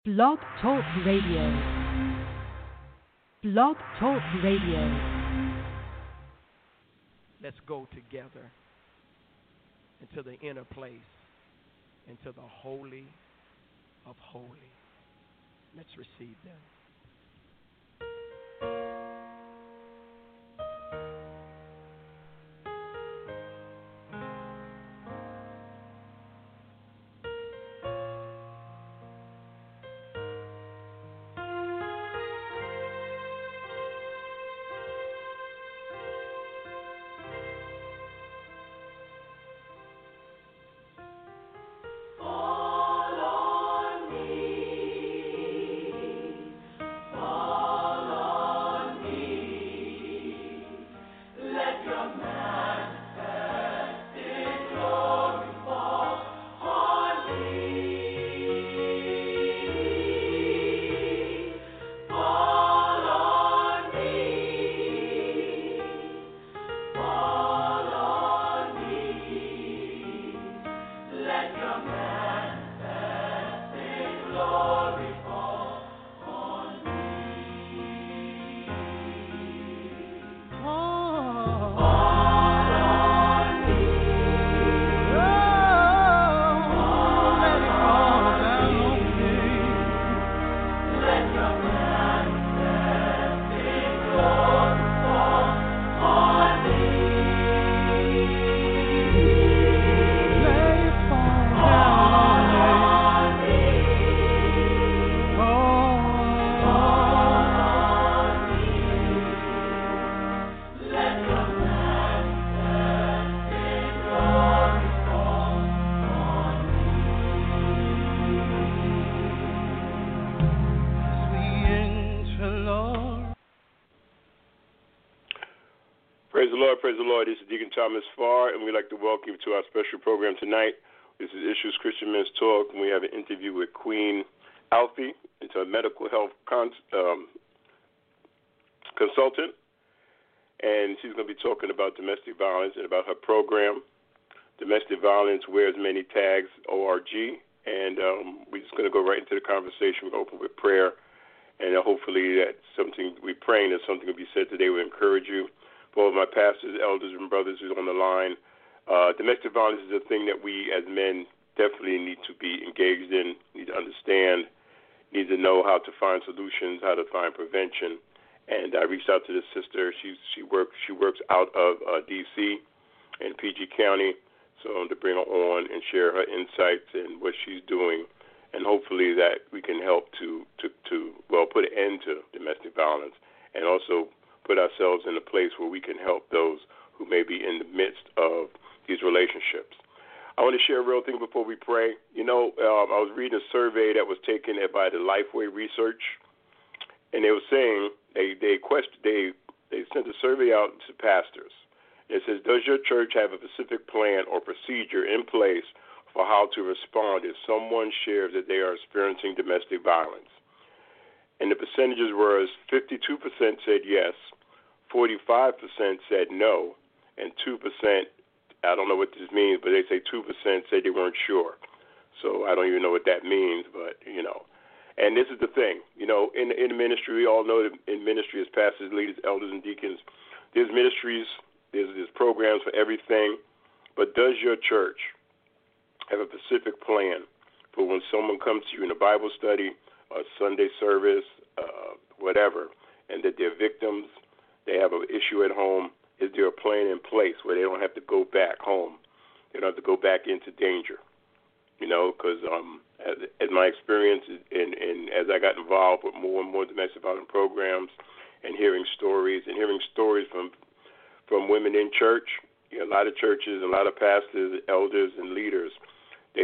Blog Talk Radio. Blog Talk Radio. Let's go together into the inner place, into the Holy of Holies. Let's receive them. Praise the Lord. This is Deacon Thomas Farr, and we'd like to welcome you to our special program tonight. This is Issues Christian Men's Talk, and we have an interview with Queen Alfie. It's a medical health consultant, and she's going to be talking about domestic violence and about her program, Domestic Violence Wears Many Tags, ORG, and we're just going to go right into the conversation. We're going to open with prayer, and hopefully that something we're praying that something will be said today will encourage you. For all of my pastors, elders, and brothers who's on the line, domestic violence is a thing that we as men definitely need to be engaged in, need to understand, need to know how to find solutions, how to find prevention. And I reached out to this sister. She works out of D.C. in PG County, so to bring her on and share her insights and what she's doing, and hopefully that we can help to put an end to domestic violence, and also put ourselves in a place where we can help those who may be in the midst of these relationships. I want to share a real thing before we pray. I was reading a survey that was taken by the Lifeway Research, and they were saying they sent a survey out to pastors. It says, does your church have a specific plan or procedure in place for how to respond if someone shares that they are experiencing domestic violence? And the percentages were 52% said yes, 45% said no, and 2%, I don't know what this means, but they say 2% said they weren't sure. So I don't even know what that means, but, And this is the thing, in ministry, we all know that in ministry as pastors, leaders, elders, and deacons, there's ministries, there's programs for everything, but does your church have a specific plan for when someone comes to you in a Bible study, a Sunday service, whatever, and that they're victims, they have an issue at home? Is there a plan in place where they don't have to go back home? They don't have to go back into danger, because as my experience and as I got involved with more and more domestic violence programs and hearing stories from women in church, a lot of churches, a lot of pastors, elders, and leaders, to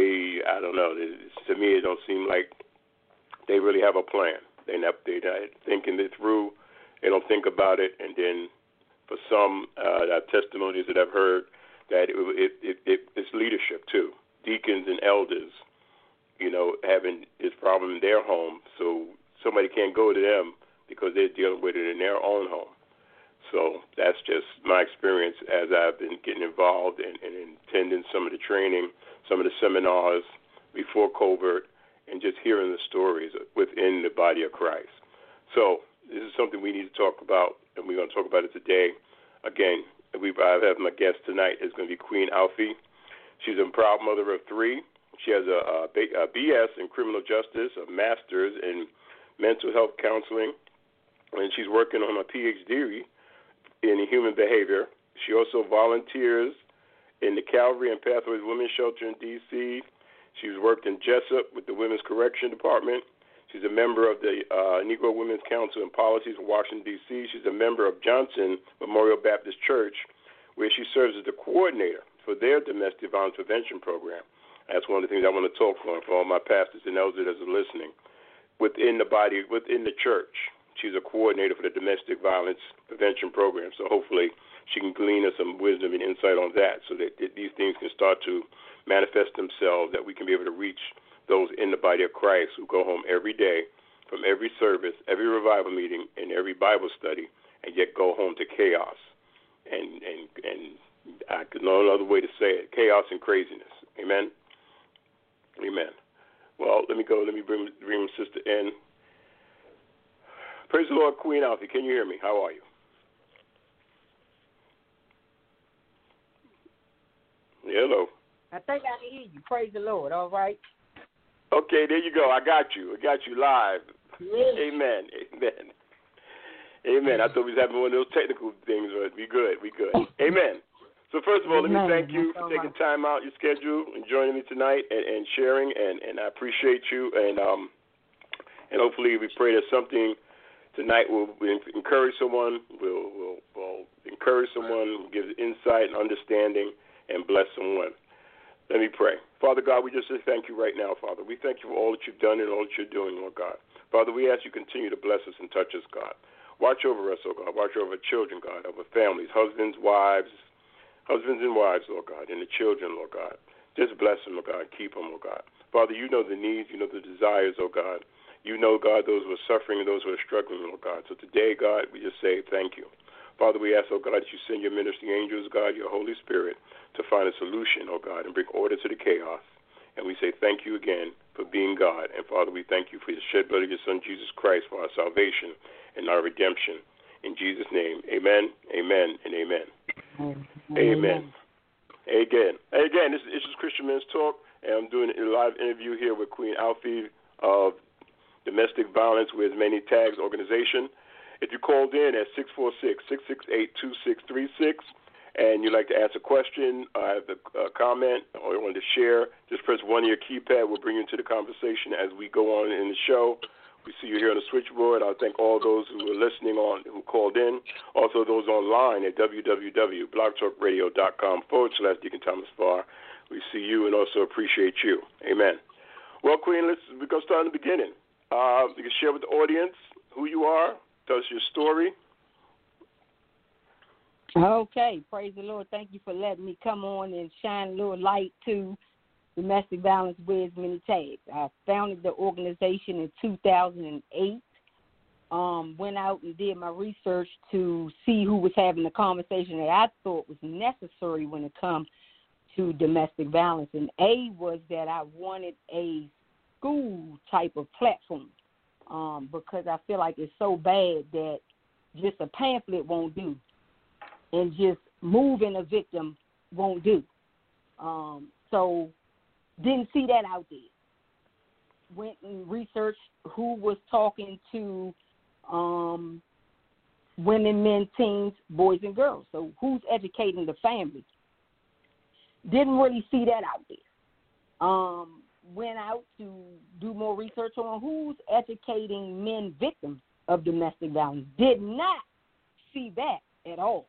me it don't seem like they really have a plan. They're not thinking it through. They don't think about it. And then for some testimonies that I've heard, that it's leadership too. Deacons and elders, having this problem in their home, so somebody can't go to them because they're dealing with it in their own home. So that's just my experience as I've been getting involved and attending some of the training, some of the seminars before COVID, and just hearing the stories within the body of Christ. So this is something we need to talk about, and we're going to talk about it today. Again, I have my guest tonight is going to be Queen Alfie. She's a proud mother of 3. She has a BS in criminal justice, a master's in mental health counseling, and she's working on a PhD in human behavior. She also volunteers in the Calvary and Pathways Women's Shelter in D.C. She's worked in Jessup with the Women's Correction Department. She's a member of the Negro Women's Council and Policies in Washington, D.C. She's a member of Johnson Memorial Baptist Church, where she serves as the coordinator for their domestic violence prevention program. That's one of the things I want to talk for all my pastors and elders that are listening. Within the body, within the church, she's a coordinator for the domestic violence prevention program. So hopefully she can glean us some wisdom and insight on that so that these things can start to manifest themselves, that we can be able to reach those in the body of Christ who go home every day from every service, every revival meeting, and every Bible study, and yet go home to chaos. And I could know another way to say it, chaos and craziness. Amen? Amen. Well, let me go. Let me bring Sister in. Praise the Lord, Queen Alfie. Can you hear me? How are you? Hello. I think I can hear you. Praise the Lord. All right. Okay, there you go. I got you live. Yes. Amen. Amen. Amen. I thought we was having one of those technical things, but we good. Amen. So first of all, let me thank you for taking time out your schedule and joining me tonight and sharing, and I appreciate you. And hopefully we pray that something tonight will encourage someone, will encourage someone, give insight and understanding, and bless someone. Let me pray. Father God, we just say thank you right now, Father. We thank you for all that you've done and all that you're doing, Lord God. Father, we ask you continue to bless us and touch us, God. Watch over us, oh God. Watch over children, God, over families, husbands and wives, Lord God, and the children, Lord God. Just bless them, Lord God, and keep them, Lord God. Father, you know the needs, you know the desires, oh God. You know, God, those who are suffering and those who are struggling, Lord God. So today, God, we just say thank you. Father, we ask, oh God, that you send your ministering angels, God, your Holy Spirit, to find a solution, oh God, and bring order to the chaos. And we say thank you again for being God. And Father, we thank you for the shed blood of your Son, Jesus Christ, for our salvation and our redemption. In Jesus' name, amen, amen, and amen. Amen. Again, this is Christian Men's Talk, and I'm doing a live interview here with Queen Alfie of Domestic Violence Wears Many Tags organization. If you called in at 646-668-2636 and you'd like to ask a question, have a comment, or you want to share, just press one of your keypad. We'll bring you into the conversation as we go on in the show. We see you here on the switchboard. I'll thank all those who are listening on, who called in. Also those online at www.blogtalkradio.com/Deacon Thomas Farr. We see you and also appreciate you. Amen. Well, Queen, we're going to start in the beginning. You can share with the audience who you are, tell us your story. Okay, praise the Lord. Thank you for letting me come on and shine a little light to Domestic Violence Wears Many Tags. I founded the organization in 2008. Went out and did my research to see who was having the conversation that I thought was necessary when it comes to domestic violence. And A was that I wanted a school type of platform because I feel like it's so bad that just a pamphlet won't do and just moving a victim won't do. So didn't see that out there. Went and researched who was talking to women, men, teens, boys, and girls. So who's educating the family? Didn't really see that out there. Went out to do more research on who's educating men victims of domestic violence. Did not see that at all.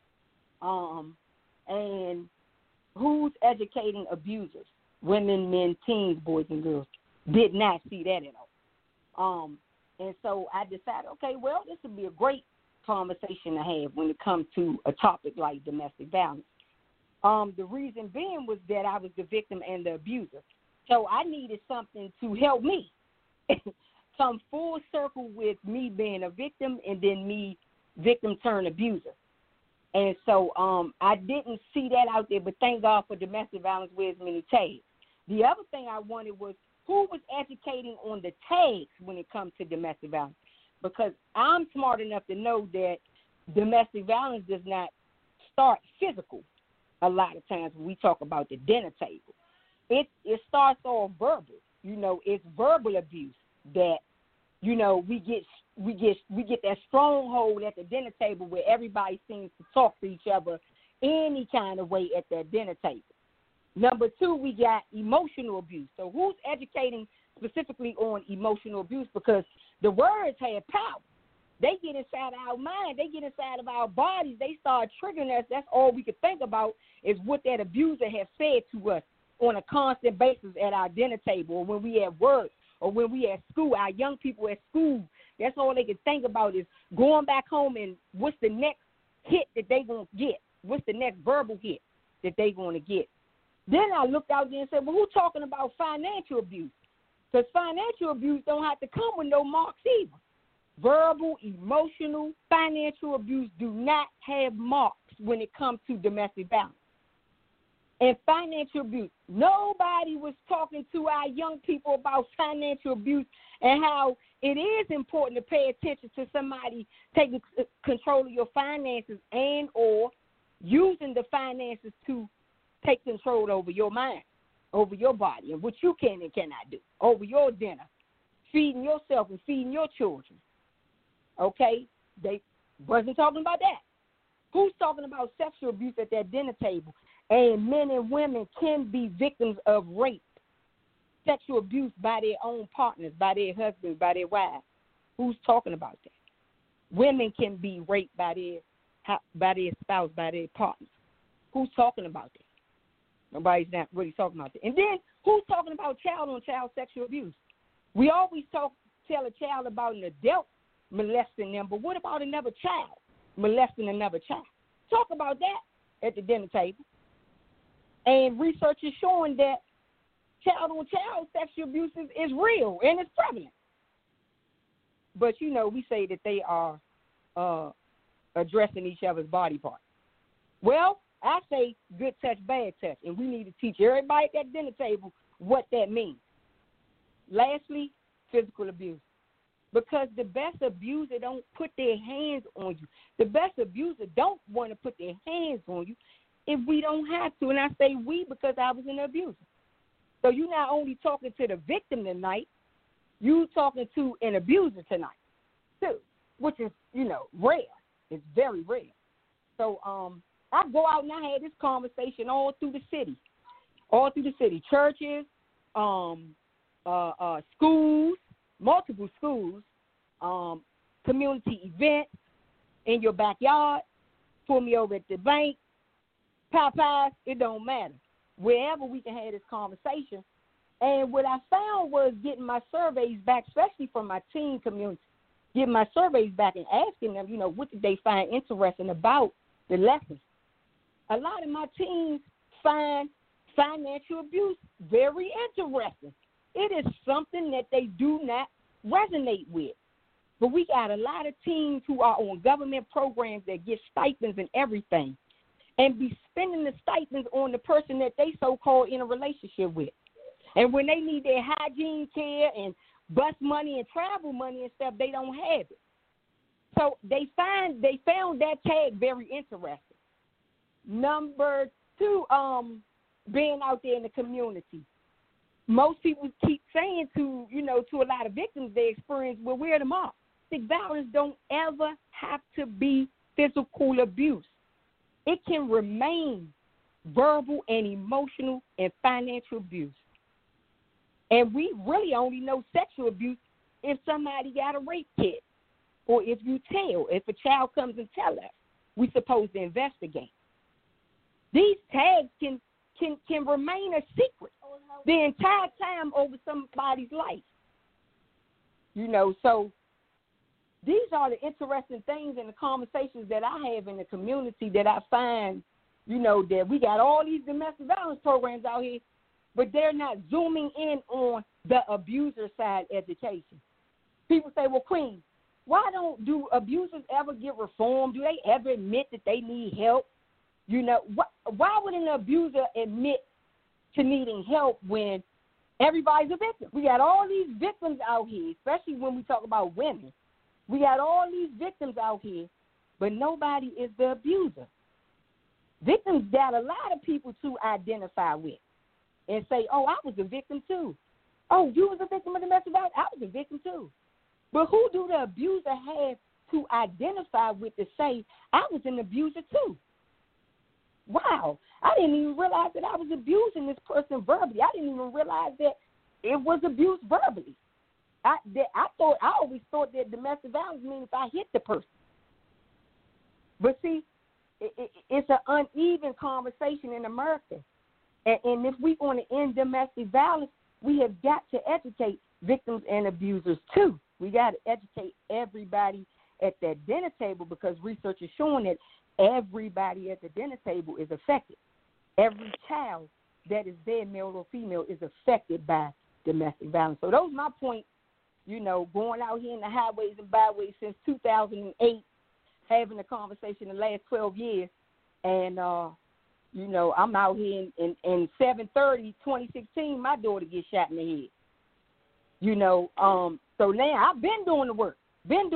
And who's educating abusers? Women, men, teens, boys, and girls. Did not see that at all. And so I decided, okay, well, this would be a great conversation to have when it comes to a topic like domestic violence. The reason being was that I was the victim and the abuser. So I needed something to help me come full circle with me being a victim and then me victim turn abuser. And so I didn't see that out there, but thank God for Domestic Violence Wears Many Tags. The other thing I wanted was who was educating on the tags when it comes to domestic violence? Because I'm smart enough to know that domestic violence does not start physical a lot of times when we talk about the dinner table. It starts off verbal. You know, it's verbal abuse that, you know, we get that stronghold at the dinner table where everybody seems to talk to each other any kind of way at that dinner table. Number two, we got emotional abuse. So who's educating specifically on emotional abuse? Because the words have power. They get inside our mind. They get inside of our bodies. They start triggering us. That's all we can think about is what that abuser has said to us on a constant basis at our dinner table or when we at work or when we at school. Our young people at school, that's all they can think about is going back home and what's the next hit that they going to get? What's the next verbal hit that they going to get? Then I looked out there and said, well, who's talking about financial abuse? Because financial abuse don't have to come with no marks either. Verbal, emotional, financial abuse do not have marks when it comes to domestic violence. And financial abuse, nobody was talking to our young people about financial abuse and how it is important to pay attention to somebody taking control of your finances and or using the finances to take control over your mind, over your body, and what you can and cannot do, over your dinner, feeding yourself and feeding your children. Okay? They wasn't talking about that. Who's talking about sexual abuse at that dinner table? And men and women can be victims of rape, sexual abuse by their own partners, by their husbands, by their wives. Who's talking about that? Women can be raped by their spouse, by their partners. Who's talking about that? Nobody's not really talking about that. And then who's talking about child-on-child sexual abuse? We always tell a child about an adult molesting them, but what about another child molesting another child? Talk about that at the dinner table. And research is showing that child-on-child sexual abuse is real and it's prevalent. But, you know, we say that they are addressing each other's body parts. Well, I say good touch, bad touch, and we need to teach everybody at that dinner table what that means. Lastly, physical abuse. Because the best abuser don't put their hands on you. The best abuser don't want to put their hands on you if we don't have to. And I say we because I was an abuser. So you're not only talking to the victim tonight, you talking to an abuser tonight, too, which is, you know, rare. It's very rare. So I go out and I had this conversation all through the city. Churches, schools, multiple schools, community events, in your backyard, pull me over at the bank, Popeyes, it don't matter. Wherever we can have this conversation. And what I found was getting my surveys back, especially from my teen community, getting my surveys back and asking them, you know, what did they find interesting about the lessons. A lot of my teens find financial abuse very interesting. It is something that they do not resonate with. But we got a lot of teens who are on government programs that get stipends and everything and be spending the stipends on the person that they so-called in a relationship with. And when they need their hygiene care and bus money and travel money and stuff, they don't have it. So they found that tag very interesting. Number two, being out there in the community. Most people keep saying to a lot of victims they experience, well, where the mark? Domestic violence don't ever have to be physical abuse. It can remain verbal and emotional and financial abuse. And we really only know sexual abuse if somebody got a rape kit or if a child comes and tell us, we're supposed to investigate. These tags can remain a secret the entire time over somebody's life. So these are the interesting things and the conversations that I have in the community that I find, that we got all these domestic violence programs out here, but they're not zooming in on the abuser side education. People say, well, Queen, why do abusers ever get reformed? Do they ever admit that they need help? Why would an abuser admit to needing help when everybody's a victim. We got all these victims out here, especially when we talk about women. We got all these victims out here, but nobody is the abuser. Victims got a lot of people to identify with and say, oh, I was a victim too. Oh, you was a victim of domestic violence? I was a victim too. But who do the abuser have to identify with to say, I was an abuser too? Wow, I didn't even realize that I was abusing this person verbally. I didn't even realize that it was abuse verbally. I always thought that domestic violence means if I hit the person. But see, it's an uneven conversation in America. And if we want to end domestic violence, we have got to educate victims and abusers too. We got to educate everybody at that dinner table, because research is showing that everybody at the dinner table is affected. Every child that is there, male or female, is affected by domestic violence. So those are my points, going out here in the highways and byways since 2008, having a conversation the last 12 years. And, I'm out here in 7/30/2016, my daughter gets shot in the head. So now I've been doing the work.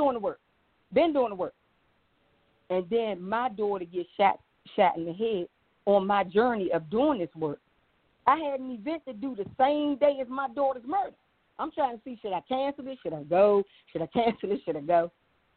And then my daughter gets shot in the head on my journey of doing this work. I had an event to do the same day as my daughter's murder. I'm trying to see, should I cancel it? Should I go? Should I cancel it? Should I go?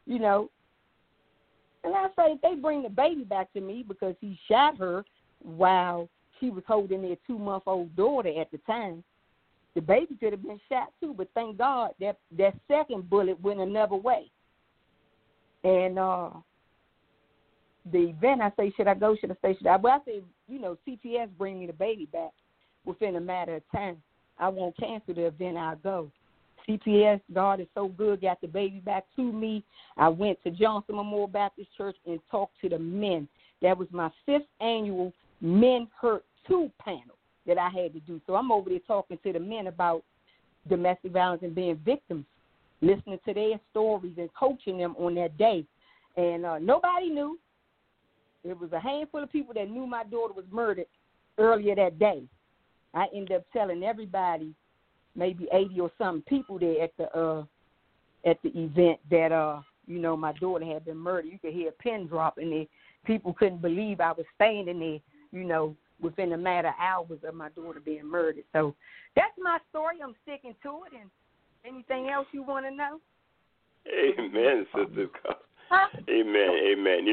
And I say, if they bring the baby back to me because he shot her while she was holding their 2-month-old daughter at the time, the baby could have been shot too. But thank God that second bullet went another way. And the event, I say, should I go? Should I stay? Should I? Well, I say, CPS bring me the baby back within a matter of time. I won't cancel the event. I'll go. CPS, God is so good, got the baby back to me. I went to Johnson Memorial Baptist Church and talked to the men. That was my 5th annual Men Hurt 2 panel that I had to do. So I'm over there talking to the men about domestic violence and being victims, listening to their stories and coaching them on that day. And nobody knew. It was a handful of people that knew my daughter was murdered earlier that day. I ended up telling everybody, maybe 80 or something people there at the event that my daughter had been murdered. You could hear a pin drop, and the people couldn't believe I was standing there, within a matter of hours of my daughter being murdered. So that's my story. I'm sticking to it. And anything else you want to know? Amen, Sister. Huh? Amen.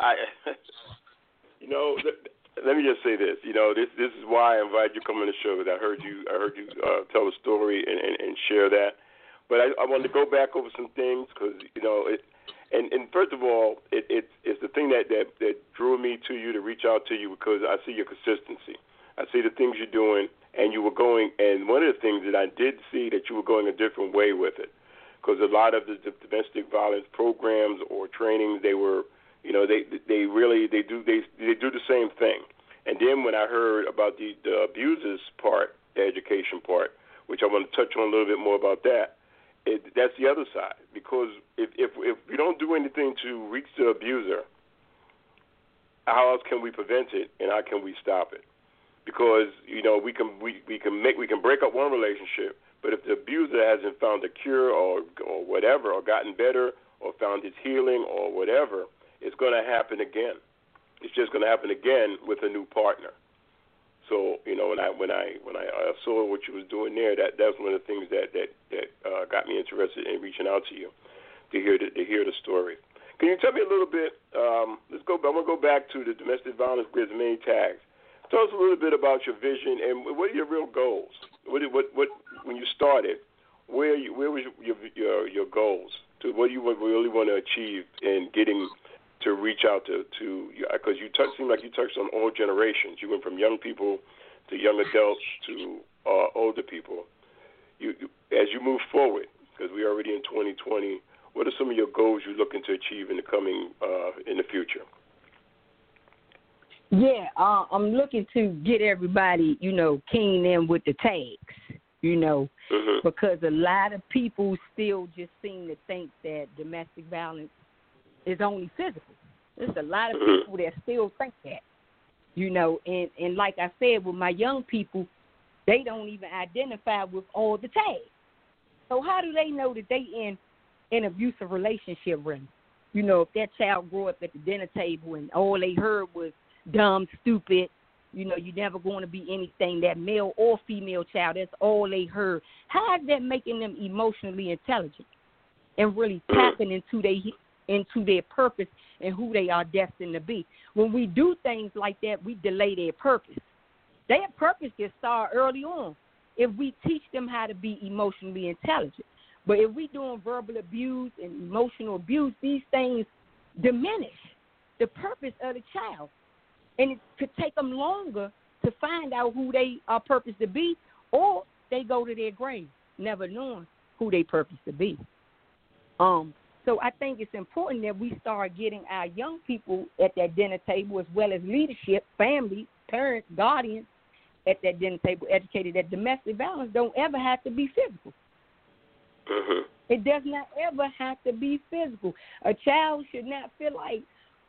Let me just say this. This is why I invited you to come on the show. Because I heard you tell a story and share that. But I wanted to go back over some things because and first of all, it's the thing that drew me to you, to reach out to you, because I see your consistency. I see the things you're doing, and you were going. And one of the things that I did see that you were going a different way with it, because a lot of the domestic violence programs or trainings, they were. They do the same thing. And then when I heard about the abusers part, the education part, which I want to touch on a little bit more about that, that's the other side. Because if we don't do anything to reach the abuser, how else can we prevent it, and how can we stop it? Because we can break up one relationship, but if the abuser hasn't found a cure or whatever, or gotten better, or found his healing or whatever, it's going to happen again. It's just going to happen again with a new partner. So when I saw what you was doing there, that's one of the things that got me interested in reaching out to you to hear the story. Can you tell me a little bit? I'm gonna go back to the domestic violence with many tags. Tell us a little bit about your vision and what are your real goals. What when you started, where was your goals? To what do you really want to achieve in getting to reach out to because seem like you touched on all generations. You went from young people to young adults to older people. As you move forward, because we're already in 2020, what are some of your goals you're looking to achieve in the future? Yeah, I'm looking to get everybody, keying in with the tags, because a lot of people still just seem to think that domestic violence is only physical. There's a lot of people that still think that, and like I said, with my young people, they don't even identify with all the tags. So how do they know that they in an abusive relationship, really? You know, if that child grew up at the dinner table and all they heard was dumb, stupid, you know, you're never going to be anything, that male or female child, that's all they heard. How is that making them emotionally intelligent and really tapping into their purpose and who they are destined to be? When we do things like that, we delay their purpose. Their purpose can start early on if we teach them how to be emotionally intelligent. But if we're doing verbal abuse and emotional abuse, these things diminish the purpose of the child. And it could take them longer to find out who they are purposed to be, or they go to their grave never knowing who they purposed to be. So I think it's important that we start getting our young people at that dinner table, as well as leadership, family, parents, guardians at that dinner table, educated that domestic violence don't ever have to be physical. Mm-hmm. It does not ever have to be physical. A child should not feel like,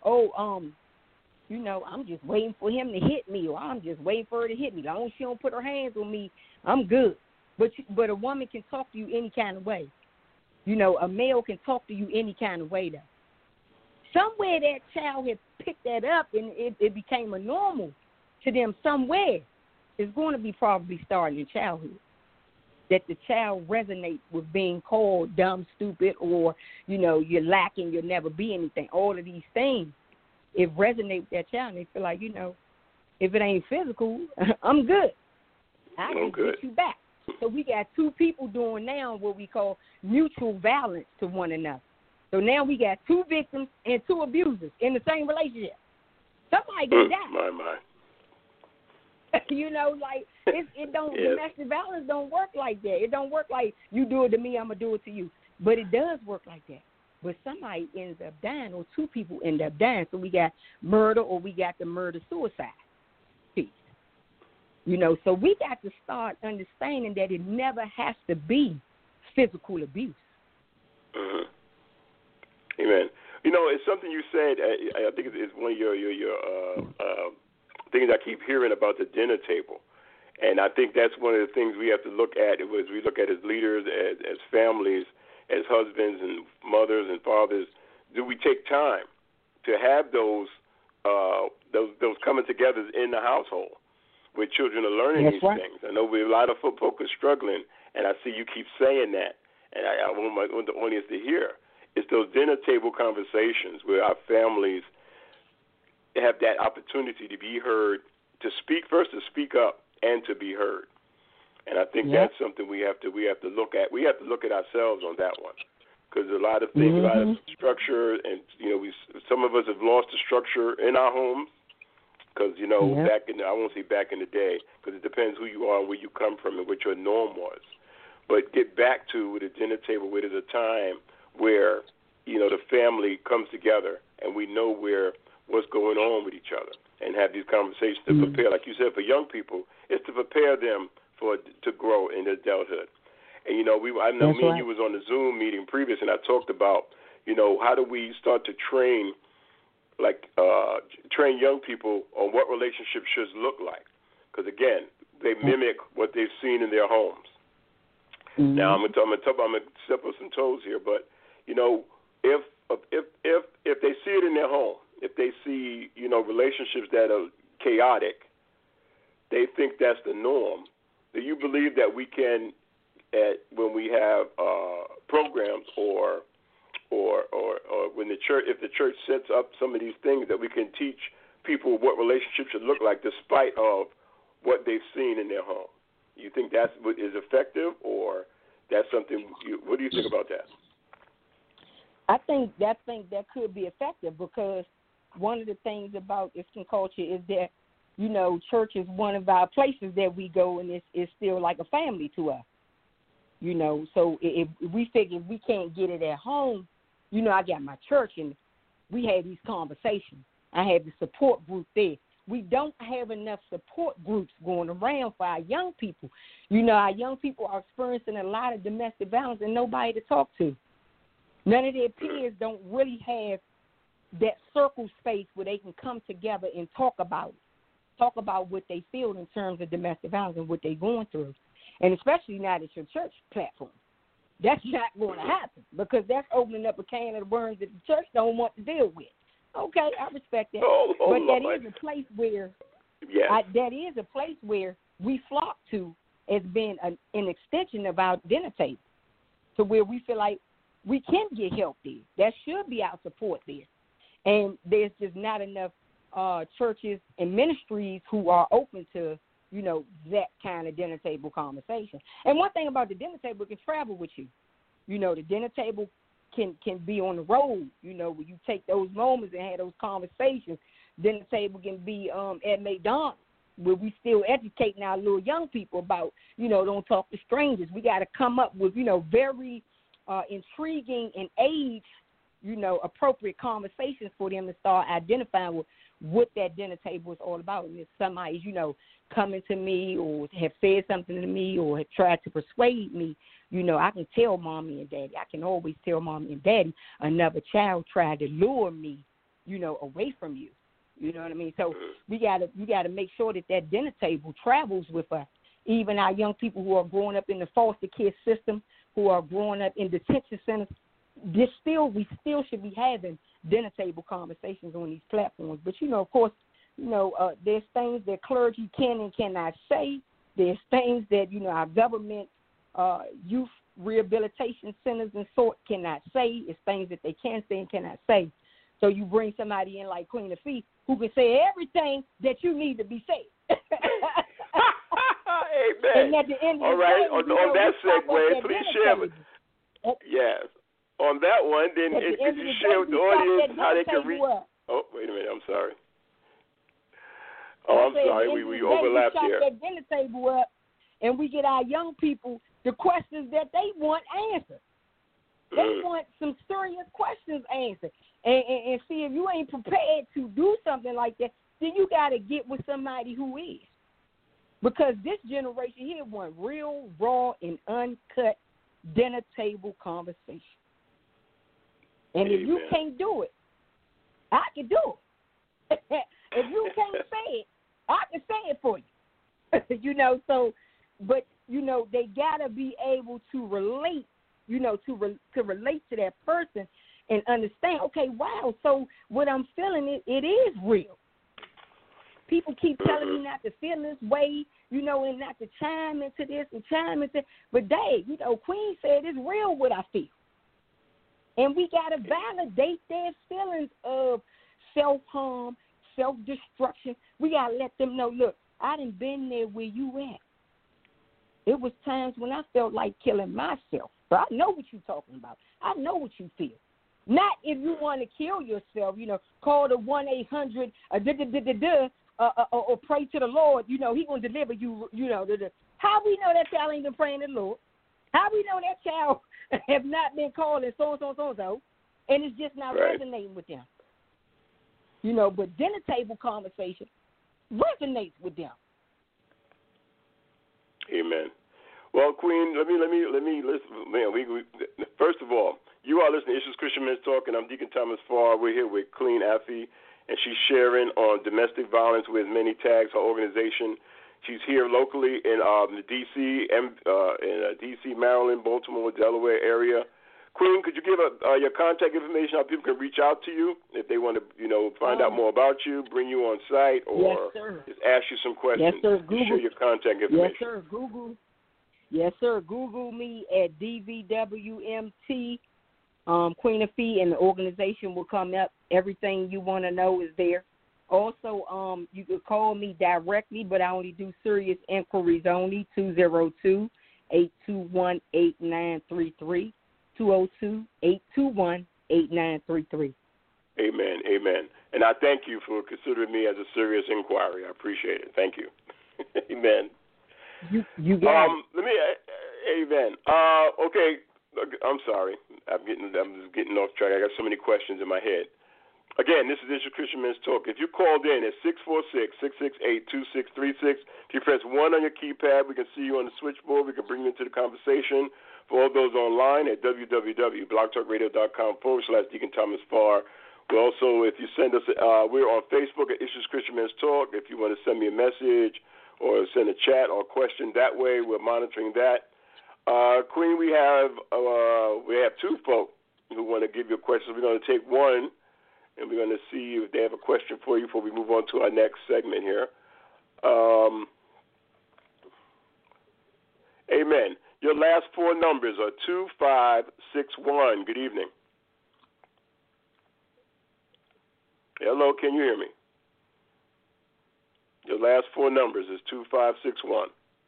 you know, I'm just waiting for him to hit me, or I'm just waiting for her to hit me. As long as she don't put her hands on me, I'm good. But a woman can talk to you any kind of way. You know, a male can talk to you any kind of way, though. Somewhere that child had picked that up and it became a normal to them somewhere. It's going to be probably starting in childhood, that the child resonates with being called dumb, stupid, or, you know, you're lacking, you'll never be anything. All of these things, it resonates with that child, and they feel like, you know, if it ain't physical, I'm good. I can get you back. So we got two people doing now what we call mutual violence to one another. So now we got two victims and two abusers in the same relationship. Somebody can die. My. You know, like it don't. Yes. Domestic violence don't work like that. It don't work like you do it to me, I'm gonna do it to you. But it does work like that. But somebody ends up dying, or two people end up dying. So we got murder, or we got the murder-suicide piece. You know, so we got to start understanding that it never has to be physical abuse. Mm-hmm. Amen. You know, it's something you said. I think it's one of your things I keep hearing about the dinner table, and I think that's one of the things we have to look at. As we look at as leaders, as families, as husbands and mothers and fathers, do we take time to have those coming together in the household where children are learning these things? I know a lot of folk are struggling, and I see you keep saying that, and I want the audience to hear. It's those dinner table conversations where our families have that opportunity to be heard, to speak up, and to be heard. And I think that's something we have to look at. We have to look at ourselves on that one, because a lot of things, a lot of structure, and you know, some of us have lost the structure in our homes. Because, you know, I won't say back in the day, because it depends who you are and where you come from and what your norm was. But get back to the dinner table where there's a time where, you know, the family comes together and we know what's going on with each other, and have these conversations to prepare. Like you said, for young people, it's to prepare them to grow in adulthood. And, you know, I know me and you was on the Zoom meeting previous, and I talked about, you know, how do we start to train young people on what relationships should look like. Because, again, they mimic what they've seen in their homes. Mm-hmm. Now, I'm gonna step on some toes here, but, you know, if they see it in their home, if they see, you know, relationships that are chaotic, they think that's the norm. Do you believe that we can, when we have programs or when if the church sets up some of these things, that we can teach people what relationships should look like despite of what they've seen in their home? You think that is effective, or that's something? What do you think about that? I think that could be effective, because one of the things about Eastern culture is that, you know, church is one of our places that we go, and it's still like a family to us. You know, so if we figure we can't get it at home, you know, I got my church, and we had these conversations. I had the support group there. We don't have enough support groups going around for our young people. You know, our young people are experiencing a lot of domestic violence and nobody to talk to. None of their peers don't really have that circle space where they can come together and talk about it. talk about what they feel in terms of domestic violence and what they're going through. And especially now that your church platform. That's not going to happen because that's opening up a can of worms that the church don't want to deal with. Okay, I respect that. But that is a place where that is a place where we flock to as being an extension of our dinner table, to where we feel like we can get help there. That should be our support there. And there's just not enough churches and ministries who are open to, you know, that kind of dinner table conversation. And one thing about the dinner table, it can travel with you. You know, the dinner table can be on the road, you know, where you take those moments and have those conversations. Dinner table can be at McDonald's, where we still educating our little young people about, you know, don't talk to strangers. We got to come up with, you know, very intriguing and age, you know, appropriate conversations for them to start identifying with what that dinner table is all about. And if somebody's, you know, coming to me or have said something to me or have tried to persuade me, you know, I can tell mommy and daddy. I can always tell mommy and daddy another child tried to lure me, you know, away from you. You know what I mean? So we gotta make sure that dinner table travels with us. Even our young people who are growing up in the foster care system, who are growing up in detention centers, we still should be having dinner table conversations on these platforms. But, you know, of course, you know, there's things that clergy can and cannot say. There's things that, you know, our government youth rehabilitation centers and sort cannot say. It's things that they can say and cannot say. So you bring somebody in like Queen Afee who can say everything that you need to be said. Amen. And at the end of all the right, day, on that segue, please share with yes. On that one, then could you share with the audience how they can reach? Oh, wait a minute. I'm sorry. Oh, I'm sorry. We overlapped here. That dinner table up, and we get our young people the questions that they want answered. They want some serious questions answered. And see, if you ain't prepared to do something like that, then you got to get with somebody who is. Because this generation here want real, raw, and uncut dinner table conversation. And if you can't do it, I can do it. If you can't say it, I can say it for you. You know, so, but, you know, they got to be able to relate, you know, to relate to that person and understand, okay, wow, so what I'm feeling, it is real. People keep telling me not to feel this way, you know, and not to chime into this and chime into, but Dave, you know, Queen said it's real what I feel. And we got to validate their feelings of self-harm, self-destruction. We got to let them know, look, I done been there where you at. It was times when I felt like killing myself. But I know what you're talking about. I know what you feel. Not if you want to kill yourself, you know, call the 1-800 or pray to the Lord. You know, he going to deliver you, you know. How we know that child ain't been praying to the Lord? How we know that child have not been calling so-and-so, and it's just not resonating with them? You know, but dinner table conversation resonates with them. Amen. Well, Queen, let me listen. Man, we first of all, you are listening to Issues Christian Men's Talk, and I'm Deacon Thomas Farr. We're here with Queen Afee, and she's sharing on domestic violence with many tags, her organization. She's here locally in the D.C., Maryland, Baltimore, Delaware area. Queen, could you give your contact information, how people can reach out to you if they want to, you know, find out more about you, bring you on site, or just ask you some questions? Yes, sir. Google. Share your contact information. Yes, sir. Google. Yes, sir. Google me at DVWMT, Queen Afee, and the organization will come up. Everything you want to know is there. Also, you could call me directly, but I only do serious inquiries only, 202-821-8933, 202-821-8933. Amen, amen. And I thank you for considering me as a serious inquiry. I appreciate it. Thank you. Amen. You got it. Let me, amen. Okay, I'm sorry. I'm just getting off track. I got so many questions in my head. Again, this is Issues Christian Men's Talk. If you called in at 646-668-2636, if you press 1 on your keypad, we can see you on the switchboard. We can bring you into the conversation. For all those online at www.blogtalkradio.com/Deacon Thomas Farr, Also, if you send us, we're on Facebook at Issues Christian Men's Talk. If you want to send me a message or send a chat or a question that way, we're monitoring that. Queen, we have two folk who want to give you a question. We're going to take one, and we're going to see if they have a question for you before we move on to our next segment here. Amen. Your last four numbers are 2561. Good evening. Hello, can you hear me? Your last four numbers is 2561.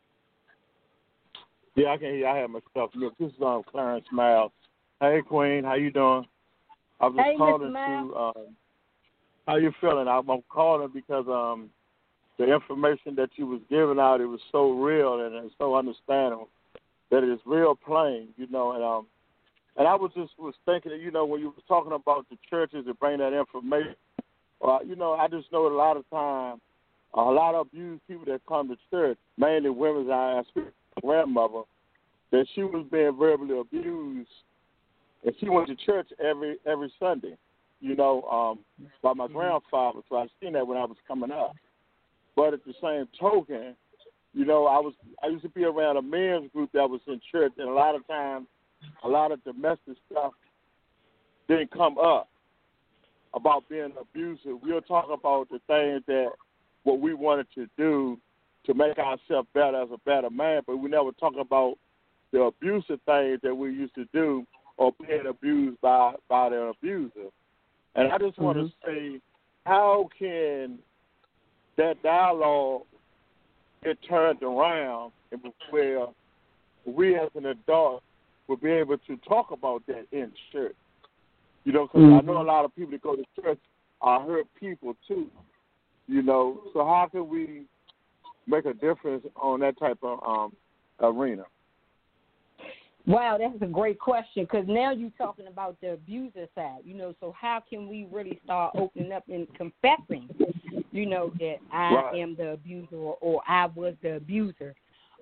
Yeah, I can hear you. I have my stuff. Look, this is Clarence Miles. Hey, Queen, how you doing? I was just calling to. How you feeling? I'm calling because the information that you was giving out, it was so real and it's so understandable that it's real plain, and I was thinking that, when you were talking about the churches and bring that information, I just know that a lot of times, a lot of abused people that come to church, mainly women, I speak to my grandmother, that she was being verbally abused, and she went to church every Sunday, by my grandfather. So I seen that when I was coming up. But at the same token, I used to be around a men's group that was in church, and a lot of times, a lot of domestic stuff didn't come up about being abusive. We'll talk about the things that what we wanted to do to make ourselves better as a better man, but we never talk about the abusive things that we used to do or being abused by the abuser. And I just want to say, how can that dialogue get turned around and where we as an adult will be able to talk about that in church? Because I know a lot of people that go to church are hurt people too. So how can we make a difference on that type of arena? Wow, that's a great question, because now you're talking about the abuser side, so how can we really start opening up and confessing, that I am the abuser or I was the abuser?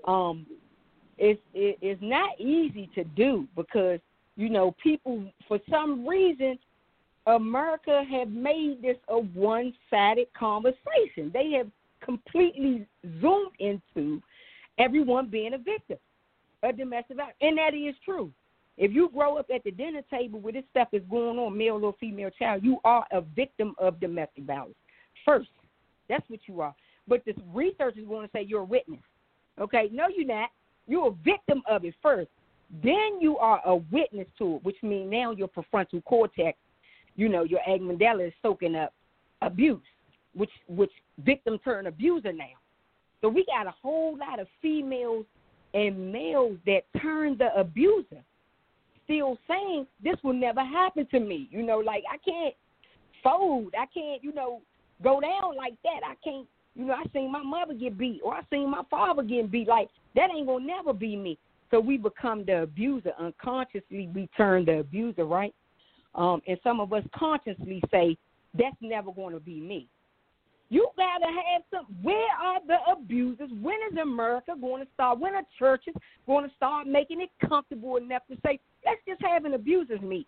It's not easy to do because, people, for some reason, America have made this a one-sided conversation. They have completely zoomed into everyone being a victim of domestic violence, and that is true. If you grow up at the dinner table where this stuff is going on, male or female child, you are a victim of domestic violence. First, that's what you are. But the research is going to say you're a witness. Okay? No, you're not. You're a victim of it first. Then you are a witness to it, which means now your prefrontal cortex, your amygdala is soaking up abuse, which victim turn abuser now. So we got a whole lot of females and males that turn the abuser, still saying this will never happen to me. Like I can't fold. I can't, go down like that. I can't, I seen my mother get beat or I seen my father getting beat. Like that ain't going to never be me. So we become the abuser. Unconsciously, we turn the abuser, right? And some of us consciously say, that's never going to be me. You got to have some. Where are the abusers? When is America going to start? When are churches going to start making it comfortable enough to say, let's just have an abusers meeting?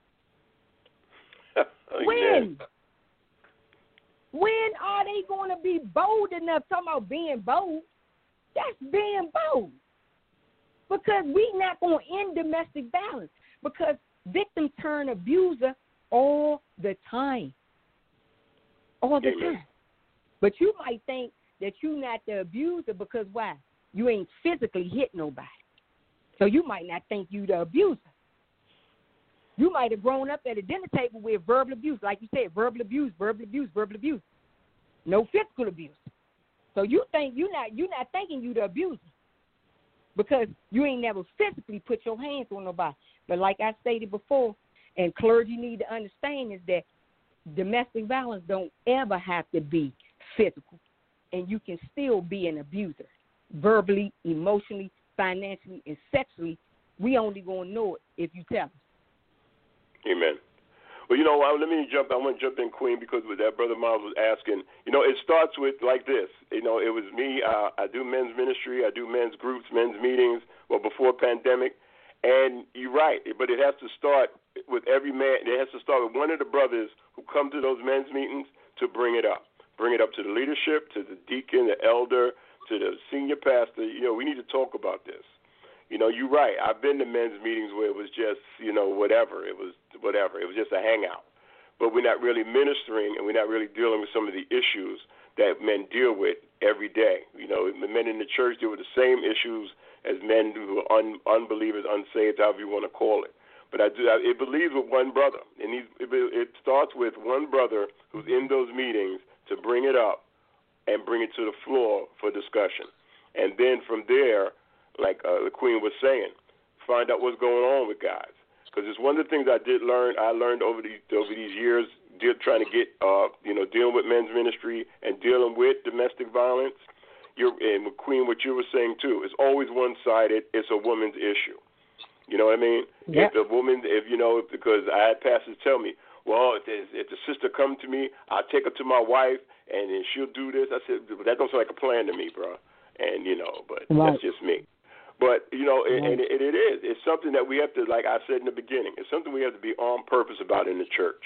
When? When are they going to be bold enough? Talking about being bold. That's being bold. Because we not going to end domestic violence. Because victims turn abuser all the time. All the time. But you might think that you're not the abuser because why? You ain't physically hit nobody. So you might not think you the abuser. You might have grown up at a dinner table with verbal abuse, like you said, verbal abuse. No physical abuse. So you think you're not thinking you the abuser because you ain't never physically put your hands on nobody. But like I stated before, and clergy need to understand is that domestic violence don't ever have to be physical, and you can still be an abuser, verbally, emotionally, financially, and sexually. We only gonna know it if you tell us. Amen. Well, let me jump. I want to jump in, Queen, because what that brother Miles was asking. It starts with like this. It was me. I do men's ministry. I do men's groups, men's meetings. Well, before pandemic, and you're right, but it has to start with every man. It has to start with one of the brothers who come to those men's meetings to bring it up. Bring it up to the leadership, to the deacon, the elder, to the senior pastor. We need to talk about this. You're right. I've been to men's meetings where it was just, whatever. It was whatever. It was just a hangout. But we're not really ministering, and we're not really dealing with some of the issues that men deal with every day. The men in the church deal with the same issues as men who are unbelievers, unsaved, however you want to call it. But it believes with one brother, and it starts with one brother who's in those meetings to bring it up and bring it to the floor for discussion. And then from there, like the Queen was saying, find out what's going on with guys. Because it's one of the things I learned over these years, trying to get, dealing with men's ministry and dealing with domestic violence. And Queen, what you were saying too, it's always one-sided. It's a woman's issue. You know what I mean? Yeah. Because I had pastors tell me, well, if the sister come to me, I'll take her to my wife, and then she'll do this. I said, that don't sound like a plan to me, bro. And, but right. That's just me. But, and it is. It's something that we have to, like I said in the beginning, it's something we have to be on purpose about in the church.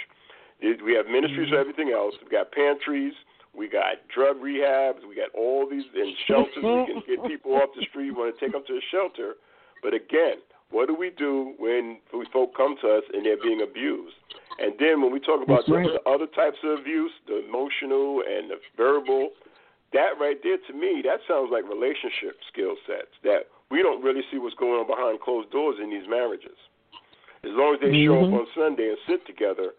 We have ministries for everything else. We got pantries. We got drug rehabs. We got all these and shelters. We can get people off the street. We want to take them to a shelter. But, again, what do we do when folk come to us and they're being abused? And then when we talk about the other types of abuse, the emotional and the verbal, that right there, to me, that sounds like relationship skill sets that we don't really see what's going on behind closed doors in these marriages. As long as they show up on Sunday and sit together,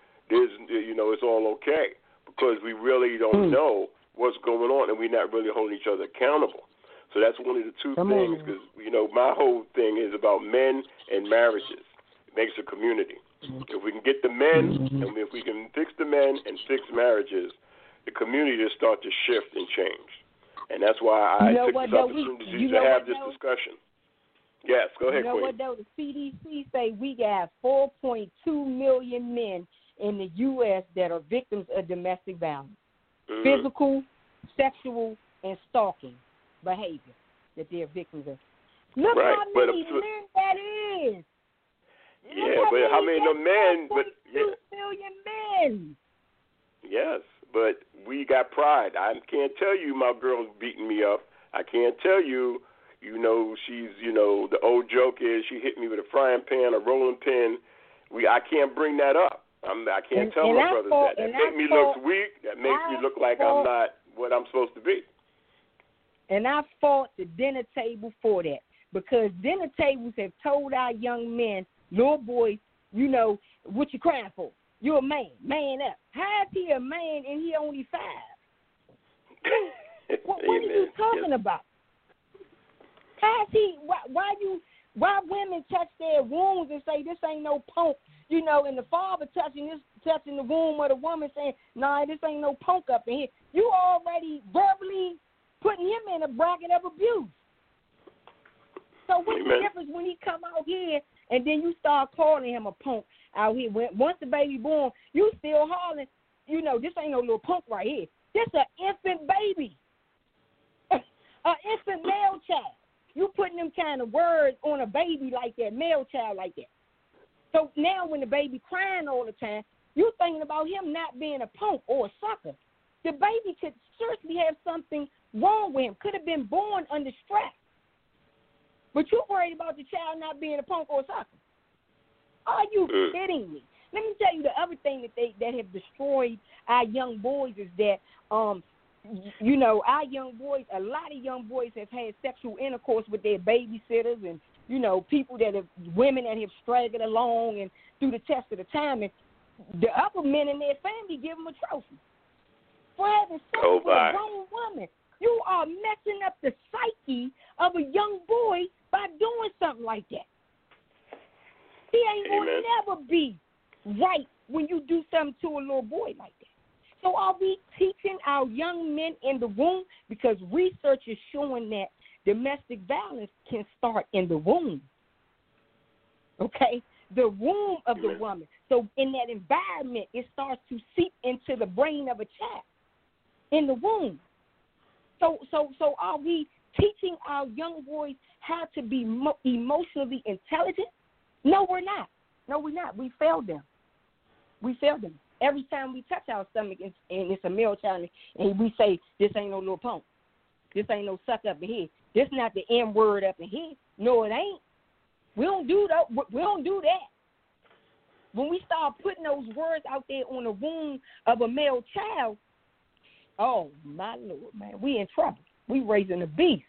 it's all okay, because we really don't know what's going on, and we're not really holding each other accountable. So that's one of the two things, because, my whole thing is about men and marriages. It makes a community. If we can get the men, and if we can fix the men and fix marriages, the community will start to shift and change. And that's why I took this opportunity to have this discussion. Yes, go ahead, Queen. What, though? The CDC say we got 4.2 million men in the U.S. that are victims of domestic violence, physical, sexual, and stalking behavior that they're victims of. Look how many men that is. Yeah, but how many of men? 2 million men. Yes, but we got pride. I can't tell you my girl's beating me up. I can't tell you, she's, the old joke is she hit me with a frying pan, a rolling pin. I can't bring that up. I can't tell my brothers that. That makes me look weak. That makes me look like I'm not what I'm supposed to be. And I fought the dinner table for that, because dinner tables have told our young men, little boys, what you crying for? You're a man. Man up. How is he a man and he only 5? What are you talking about? How is he? Why women touch their wounds and say this ain't no punk? And the father touching the womb of the woman saying, nah, this ain't no punk up in here. You already verbally putting him in a bracket of abuse. So what's the difference when he come out here and then you start calling him a punk out here? Once the baby born, you still hollering, this ain't no little punk right here. This an infant baby, an infant male child. You putting them kind of words on a baby like that, male child like that. So now when the baby crying all the time, you thinking about him not being a punk or a sucker. The baby could certainly have something wrong with him, could have been born under stress. But you're worried about the child not being a punk or a sucker. Are you kidding me? Let me tell you the other thing that have destroyed our young boys is that, our young boys, a lot of young boys have had sexual intercourse with their babysitters and, people women that have straggled along and through the test of the time. And the other men in their family give them a trophy for having sex with a grown woman. You are messing up the psyche of a young boy by doing something like that. He ain't going to never be right when you do something to a little boy like that. So are we teaching our young men in the womb? Because research is showing that domestic violence can start in the womb. Okay? The womb of the woman. So in that environment, it starts to seep into the brain of a child in the womb. So are we teaching our young boys how to be emotionally intelligent? No, we're not. We failed them. every time we touch our stomach and it's a male child and we say, this ain't no little punk. This ain't no suck up in here. This not the M word up in here. No, it ain't. We don't do that. We don't do that. When we start putting those words out there on the womb of a male child, oh, my Lord, man, we in trouble. We raising a beast.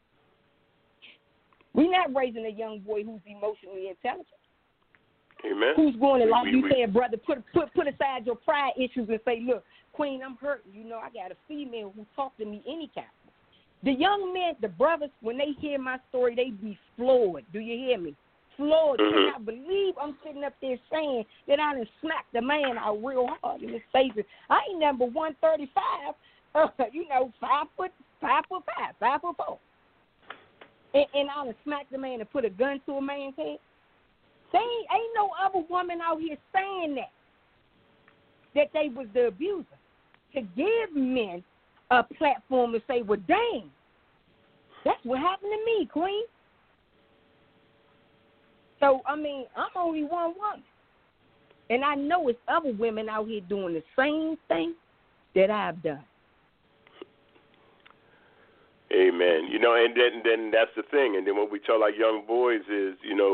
We not raising a young boy who's emotionally intelligent. Amen. Who's going to, like you said, brother, put aside your pride issues and say, look, Queen, I'm hurting. You know, I got a female who talk to me any kind. The young men, the brothers, when they hear my story, they be floored. Do you hear me? Floored. Mm-hmm. Cannot believe I'm sitting up there saying that I done smacked the man out real hard in his face. I ain't number 135. 5'5", 5'4". And I done smacked the man and put a gun to a man's head. Ain't no other woman out here saying that they was the abuser. To give men a platform to say, well, dang, that's what happened to me, Queen. So, I mean, I'm only one woman. And I know it's other women out here doing the same thing that I've done. Amen. And then that's the thing. And then what we tell our young boys is,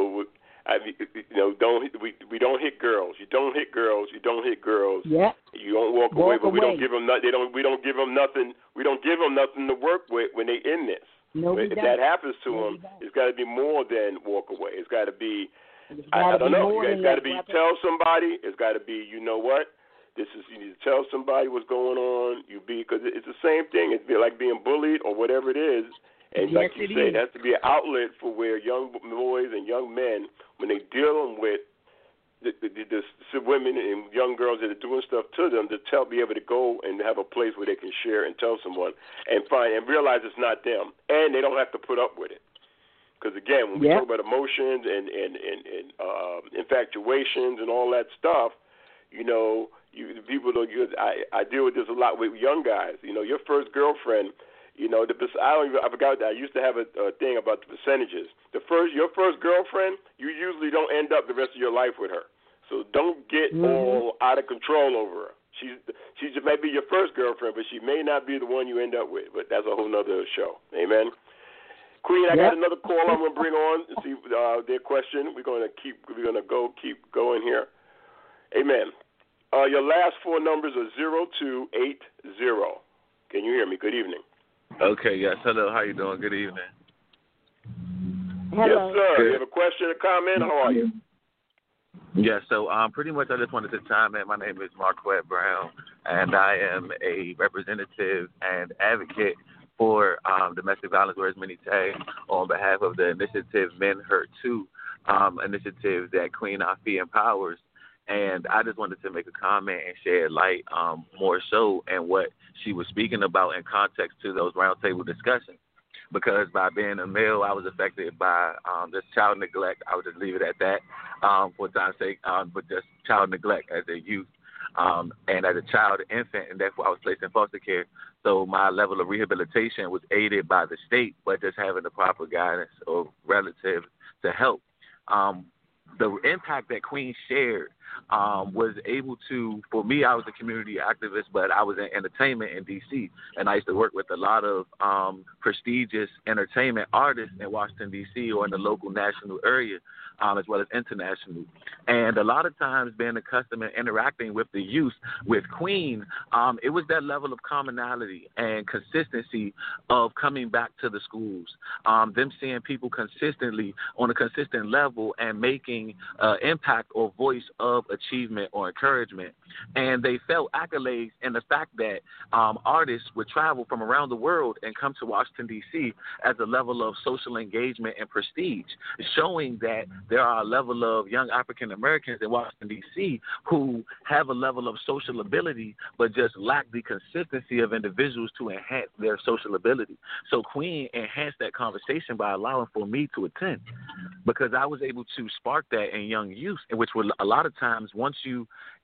we don't hit girls. You don't hit girls. You don't hit girls. Yeah. You don't walk away, but we don't give them we don't give them nothing. We don't give them nothing to work with when they in this. No, if that happens to them, it's got to be more than walk away. It's got to be. I don't know. It's got to be tell somebody. It's got to be. You know what? You need to tell somebody what's going on. Because it's the same thing. It's like being bullied or whatever it is. And yes, like you say, it has to be an outlet for where young boys and young men, when they dealing with the women and young girls that are doing stuff to them, be able to go and have a place where they can share and tell someone and realize it's not them, and they don't have to put up with it. Because again, when we talk about emotions and infatuations and all that stuff, people don't use. I deal with this a lot with young guys. Your first girlfriend. I forgot that I used to have a thing about the percentages. Your first girlfriend, you usually don't end up the rest of your life with her. So don't get all out of control over her. She may be your first girlfriend, but she may not be the one you end up with. But that's a whole nother show. Amen. Queen, I got another call I'm gonna bring on and see their question. We're gonna keep going here. Amen. Your last four numbers are 0280. Can you hear me? Good evening. Okay, yes. Hello, how you doing? Good evening. Hello. Yes, sir. Good. You have a question or comment? How are you? Yeah, so pretty much I just wanted to chime in. My name is Marquette Brown, and I am a representative and advocate for domestic violence, whereas many say, on behalf of the initiative Men Hurt Too, initiative that Queen Afi empowers. And I just wanted to make a comment and shed light more so and what she was speaking about in context to those roundtable discussions. Because by being a male, I was affected by just child neglect. I would just leave it at that for time's sake, but just child neglect as a youth and as a child, infant, and therefore I was placed in foster care. So my level of rehabilitation was aided by the state, but just having the proper guidance or relatives to help. The impact that Queen shared was able to, for me, I was a community activist, but I was in entertainment in D.C., and I used to work with a lot of prestigious entertainment artists in Washington, D.C., or in the local national area, as well as international. And a lot of times being accustomed and interacting with the youth, with Queen, it was that level of commonality and consistency of coming back to the schools, them seeing people consistently on a consistent level and making impact or voice of achievement or encouragement. And they felt accolades in the fact that artists would travel from around the world and come to Washington, D.C. as a level of social engagement and prestige, showing that there are a level of young African Americans in Washington, D.C. who have a level of social ability but just lack the consistency of individuals to enhance their social ability. So Queen enhanced that conversation by allowing for me to attend, because I was able to spark that in young youth, which were a lot of times once you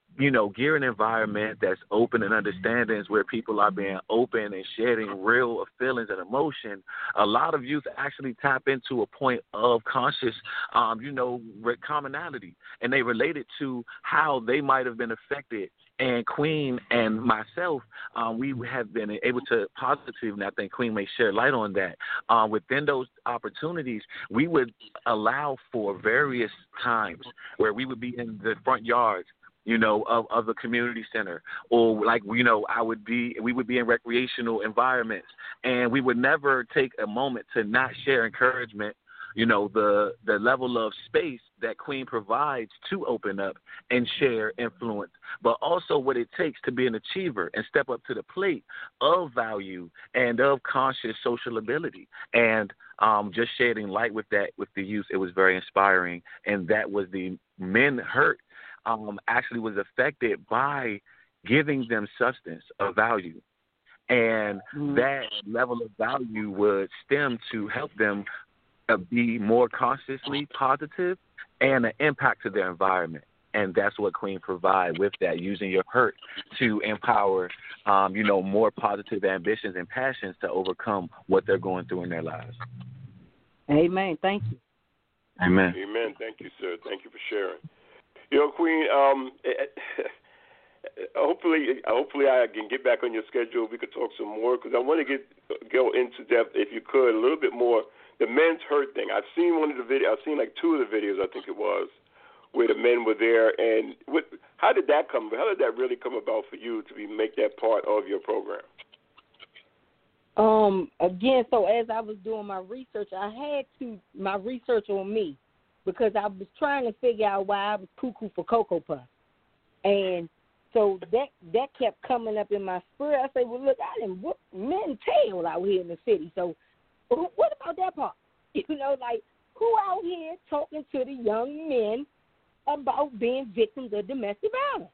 gear an environment that's open and understandings where people are being open and sharing real feelings and emotion, a lot of youth actually tap into a point of conscious, commonality, and they relate it to how they might have been affected. And Queen and myself, we have been able to positively, and I think Queen may share light on that. Within those opportunities, we would allow for various times where we would be in the front yards, of the community center, or we would be in recreational environments, and we would never take a moment to not share encouragement, the level of space that Queen provides to open up and share influence, but also what it takes to be an achiever and step up to the plate of value and of conscious social ability. And just shedding light with that, with the youth, it was very inspiring. And that was the men hurt actually was affected by giving them substance of value. And that level of value would stem to help them be more consciously positive and an impact to their environment. And that's what Queen provide with that, using your hurt to empower, more positive ambitions and passions to overcome what they're going through in their lives. Amen. Thank you. Amen. Amen. Thank you, sir. Thank you for sharing. Queen, hopefully I can get back on your schedule. We could talk some more, because I want to go into depth, if you could, a little bit more. The men's hurt thing. I've seen one of the videos. I've seen like two of the videos, I think it was, where the men were there. And how did that come? How did that really come about for you to make that part of your program? Again, so as I was doing my research, I had my research on me, because I was trying to figure out why I was cuckoo for Cocoa Puff. And so that kept coming up in my spirit. I said, well, look, I didn't whoop men tail out here in the city. So what about that part? Who out here talking to the young men about being victims of domestic violence?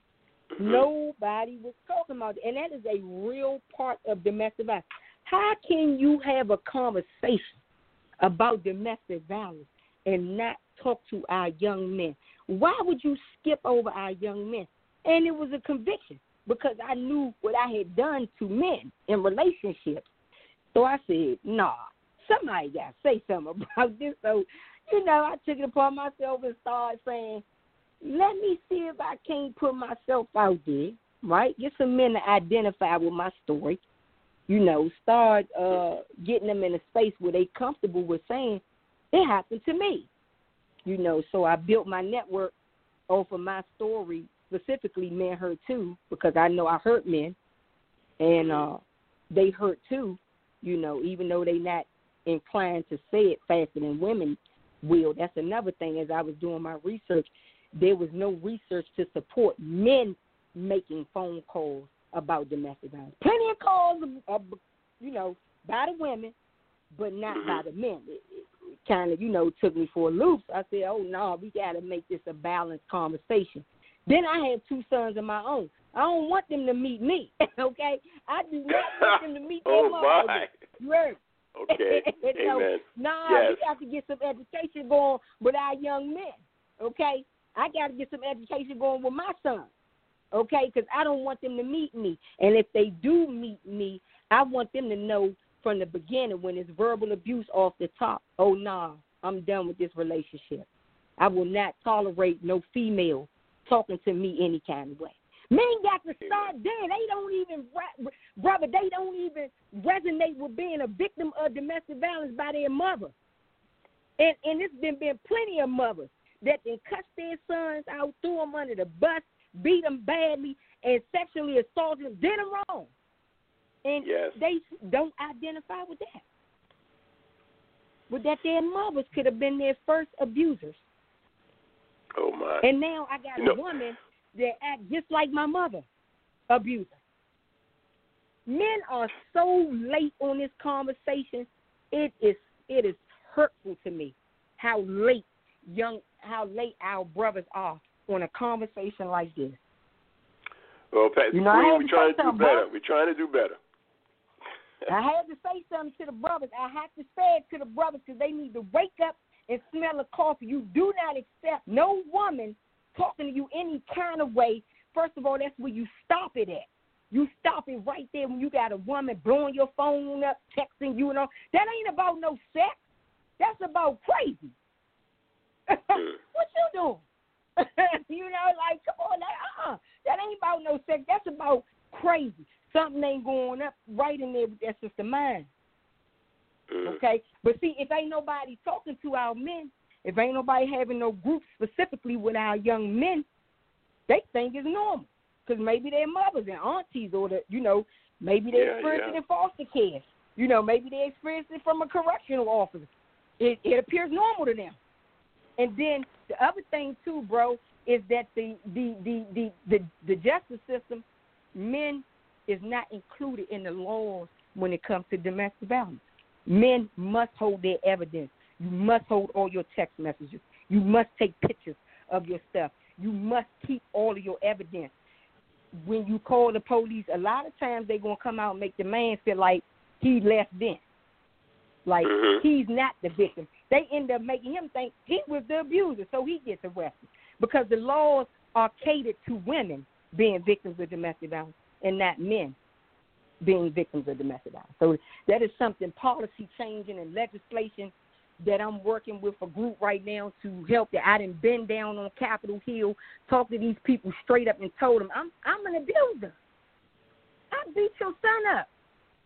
Nobody was talking about it. And that is a real part of domestic violence. How can you have a conversation about domestic violence and not talk to our young men? Why would you skip over our young men? And it was a conviction, because I knew what I had done to men in relationships. So I said, nah, somebody got to say something about this. So, I took it upon myself and started saying, let me see if I can't put myself out there, right? Get some men to identify with my story, start getting them in a space where they comfortable with saying, it happened to me, So I built my network off of my story, specifically Men Hurt Too, because I know I hurt men, and they hurt too, even though they not inclined to say it faster than women will. That's another thing. As I was doing my research, there was no research to support men making phone calls about domestic violence. Plenty of calls, by the women, but not by the men. It kind of, took me for a loop. So I said, oh, no, we got to make this a balanced conversation. Then I have two sons of my own. I don't want them to meet me, okay? I do not want them to meet their mother. Right. Okay. Amen. We got to get some education going with our young men, okay? I got to get some education going with my son, okay? Because I don't want them to meet me. And if they do meet me, I want them to know from the beginning, when it's verbal abuse off the top, oh, nah, I'm done with this relationship. I will not tolerate no female talking to me any kind of way. Men got to start there. They don't even, brother, they don't even resonate with being a victim of domestic violence by their mother. And it's been plenty of mothers that then cut their sons out, threw them under the bus, beat them badly, and sexually assaulted them, did them wrong. And they don't identify with that. With that their mothers could have been their first abusers. Oh, my. And now I got a woman that act just like my mother, abuser. Men are so late on this conversation. It is hurtful to me how late our brothers are on a conversation like this. Well, Pat, we're trying to do better. We're trying to do better. I had to say something to the brothers. I have to say it to the brothers because they need to wake up and smell the coffee. You do not accept no woman talking to you any kind of way, first of all, that's where you stop it at. You stop it right there when you got a woman blowing your phone up, texting you and all. That ain't about no sex. That's about crazy. What you doing? Like, come on, that ain't about no sex. That's about crazy. Something ain't going up right in there with that sister mind. Okay? But see, if ain't nobody talking to our men, if ain't nobody having no group specifically with our young men, they think it's normal. Because maybe their mothers and aunties or, maybe they experienced it in foster care. Maybe they experienced it from a correctional officer. It appears normal to them. And then the other thing, too, bro, is that the justice system, men is not included in the laws when it comes to domestic violence. Men must hold their evidence. You must hold all your text messages. You must take pictures of your stuff. You must keep all of your evidence. When you call the police, a lot of times they're going to come out and make the man feel like he less than. Like he's not the victim. They end up making him think he was the abuser, so he gets arrested. Because the laws are catered to women being victims of domestic violence and not men being victims of domestic violence. So that is something, policy changing and legislation that I'm working with a group right now to help. That I done been down on Capitol Hill, talked to these people straight up and told them, I'm an abuser. I beat your son up.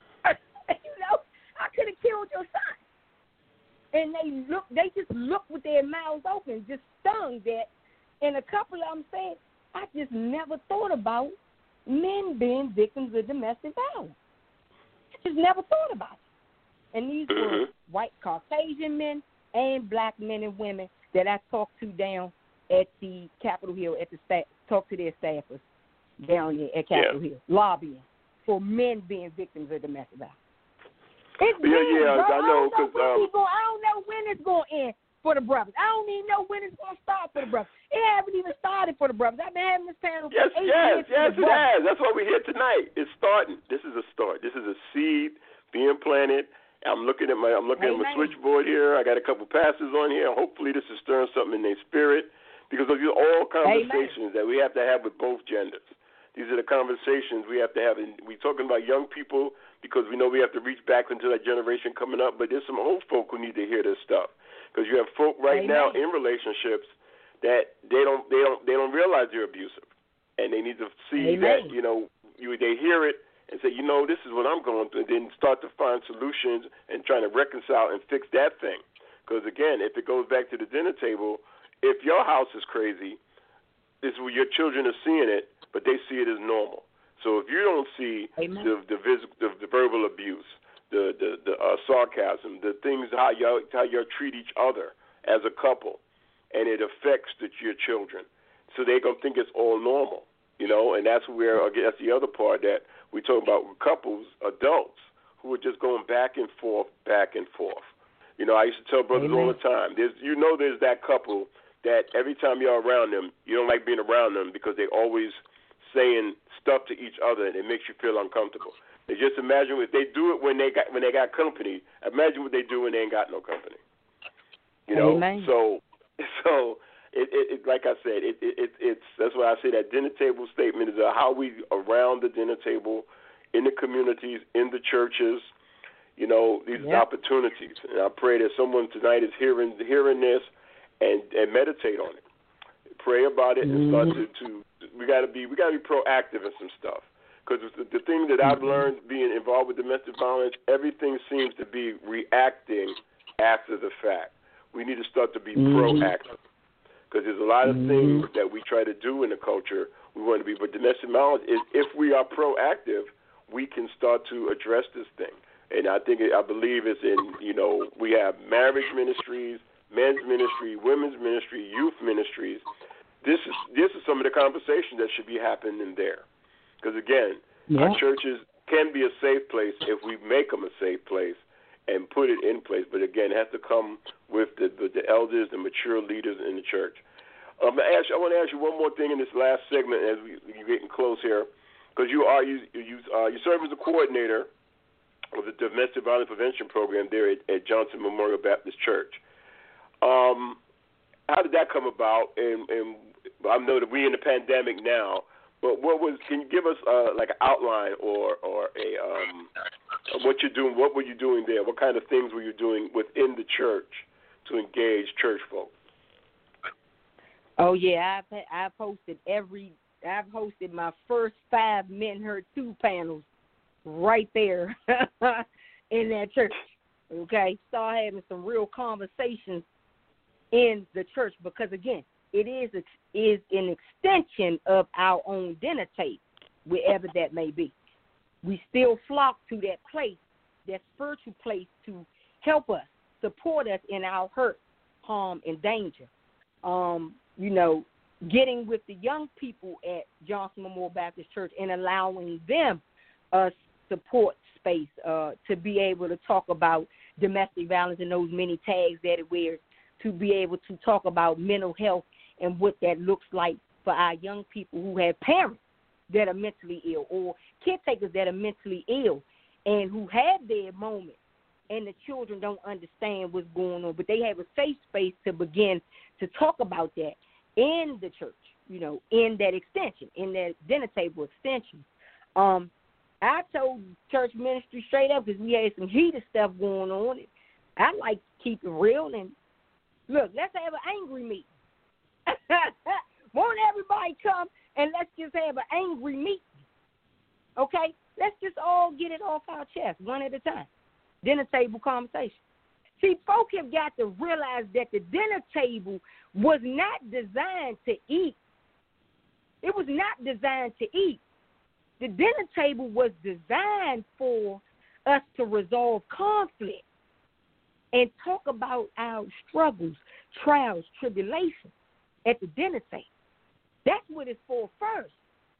I could have killed your son. And they just looked with their mouths open, just stung that. And a couple of them said, I just never thought about men being victims of domestic violence. I just never thought about it. And these were white Caucasian men and black men and women that I talked to down at the Capitol Hill, talked to their staffers down there at Capitol Hill, lobbying for men being victims of domestic violence. It's I know. Because I don't know when it's going to end for the brothers. I don't even know when it's going to start for the brothers. It haven't even started for the brothers. I've been having this panel for 8 years. Yes, it has. That's why we're here tonight. It's starting. This is a start. This is a seed being planted. I'm looking at my switchboard here. I got a couple pastors on here. Hopefully, this is stirring something in their spirit, because these are all conversations that we have to have with both genders. These are the conversations we have to have. And we're talking about young people because we know we have to reach back into that generation coming up. But there's some old folk who need to hear this stuff, because you have folk right now in relationships that they don't realize they're abusive, and they need to see that they hear it and say, this is what I'm going through, and then start to find solutions and trying to reconcile and fix that thing. Because again, if it goes back to the dinner table, if your house is crazy, this is where your children are seeing it, but they see it as normal. So if you don't see the verbal abuse, the sarcasm, the things how y'all treat each other as a couple, and it affects your children, so they gonna think it's all normal, and that's that's the other part that we talk about with couples, adults who are just going back and forth. I used to tell brothers all the time, there's that couple that every time you're around them, you don't like being around them because they're always saying stuff to each other, and it makes you feel uncomfortable. They just imagine if they do it when they got company. Imagine what they do when they ain't got no company. So it like I said, it's that's why I say that dinner table statement is how we around the dinner table, in the communities, in the churches. These are opportunities, and I pray that someone tonight is hearing this and meditate on it. Pray about it and start to we got to be proactive in some stuff. Because the thing that I've learned being involved with domestic violence, everything seems to be reacting after the fact. We need to start to be proactive. Because there's a lot of things that we try to do in the culture we want to be. But domestic violence is, if we are proactive, we can start to address this thing. And I believe it's in, we have marriage ministries, men's ministry, women's ministry, youth ministries. This is some of the conversations that should be happening there. Because, again, our churches can be a safe place if we make them a safe place and put it in place. But, again, it has to come with the elders, the mature leaders in the church. I want to ask you one more thing in this last segment as we're getting close here, because you serve as a coordinator of the Domestic Violence Prevention Program there at Johnson Memorial Baptist Church. How did that come about, and I know that we're in the pandemic now, but can you give us like an outline or a what you're doing? What were you doing there? What kind of things were you doing within the church to engage church folk? Oh yeah, I've hosted my first 5 Men Heard 2 panels right there in that church. Okay, start having some real conversations in the church because again, it is an extension of our own dinner table, wherever that may be. We still flock to that place, that spiritual place, to help us, support us in our hurt, harm, and danger. Getting with the young people at Johnson Memorial Baptist Church and allowing them a support space to be able to talk about domestic violence and those many tags that it wears, to be able to talk about mental health and what that looks like for our young people who have parents that are mentally ill or caretakers that are mentally ill and who have their moment and the children don't understand what's going on, but they have a safe space to begin to talk about that in the church, in that extension, in that dinner table extension. I told church ministry straight up because we had some heated stuff going on. I like to keep it real and look, let's have an angry meeting. Won't everybody come and let's just have an angry meeting? Okay? Let's just all get it off our chest one at a time. Dinner table conversation. See, folk have got to realize that the dinner table was not designed to eat. It was not designed to eat. The dinner table was designed for us to resolve conflict and talk about our struggles, trials, tribulations at the dinner table. That's what it's for first.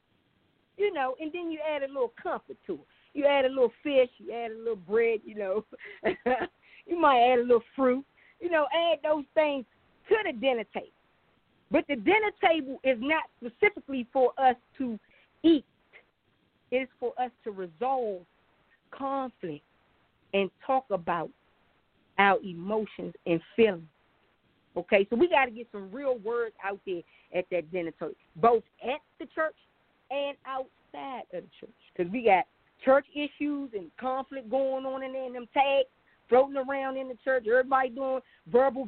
And then you add a little comfort to it. You add a little fish, you add a little bread, you might add a little fruit, add those things to the dinner table. But the dinner table is not specifically for us to eat. It's for us to resolve conflict and talk about our emotions and feelings. Okay, so we got to get some real words out there at that dinner table, both at the church and outside of the church, because we got church issues and conflict going on in there, and them tags floating around in the church. Everybody doing verbal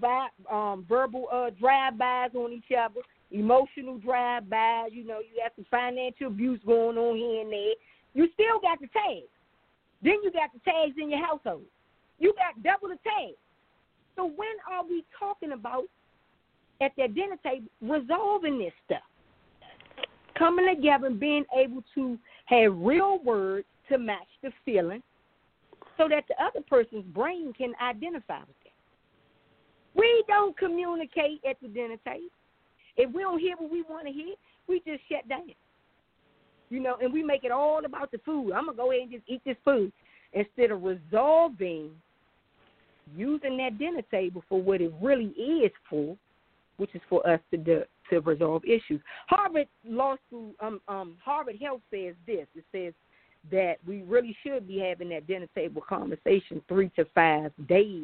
drive-bys on each other, emotional drive-bys. You got some financial abuse going on here and there. You still got the tags. Then you got the tags in your household. You got double the tags. So when are we talking about at that dinner table resolving this stuff? Coming together and being able to have real words to match the feeling so that the other person's brain can identify with it. We don't communicate at the dinner table. If we don't hear what we want to hear, we just shut down. And we make it all about the food. I'm going to go ahead and just eat this food instead of resolving, using that dinner table for what it really is for, which is for us to resolve issues. Harvard Law School, Harvard Health says this. It says that we really should be having that dinner table conversation 3 to 5 days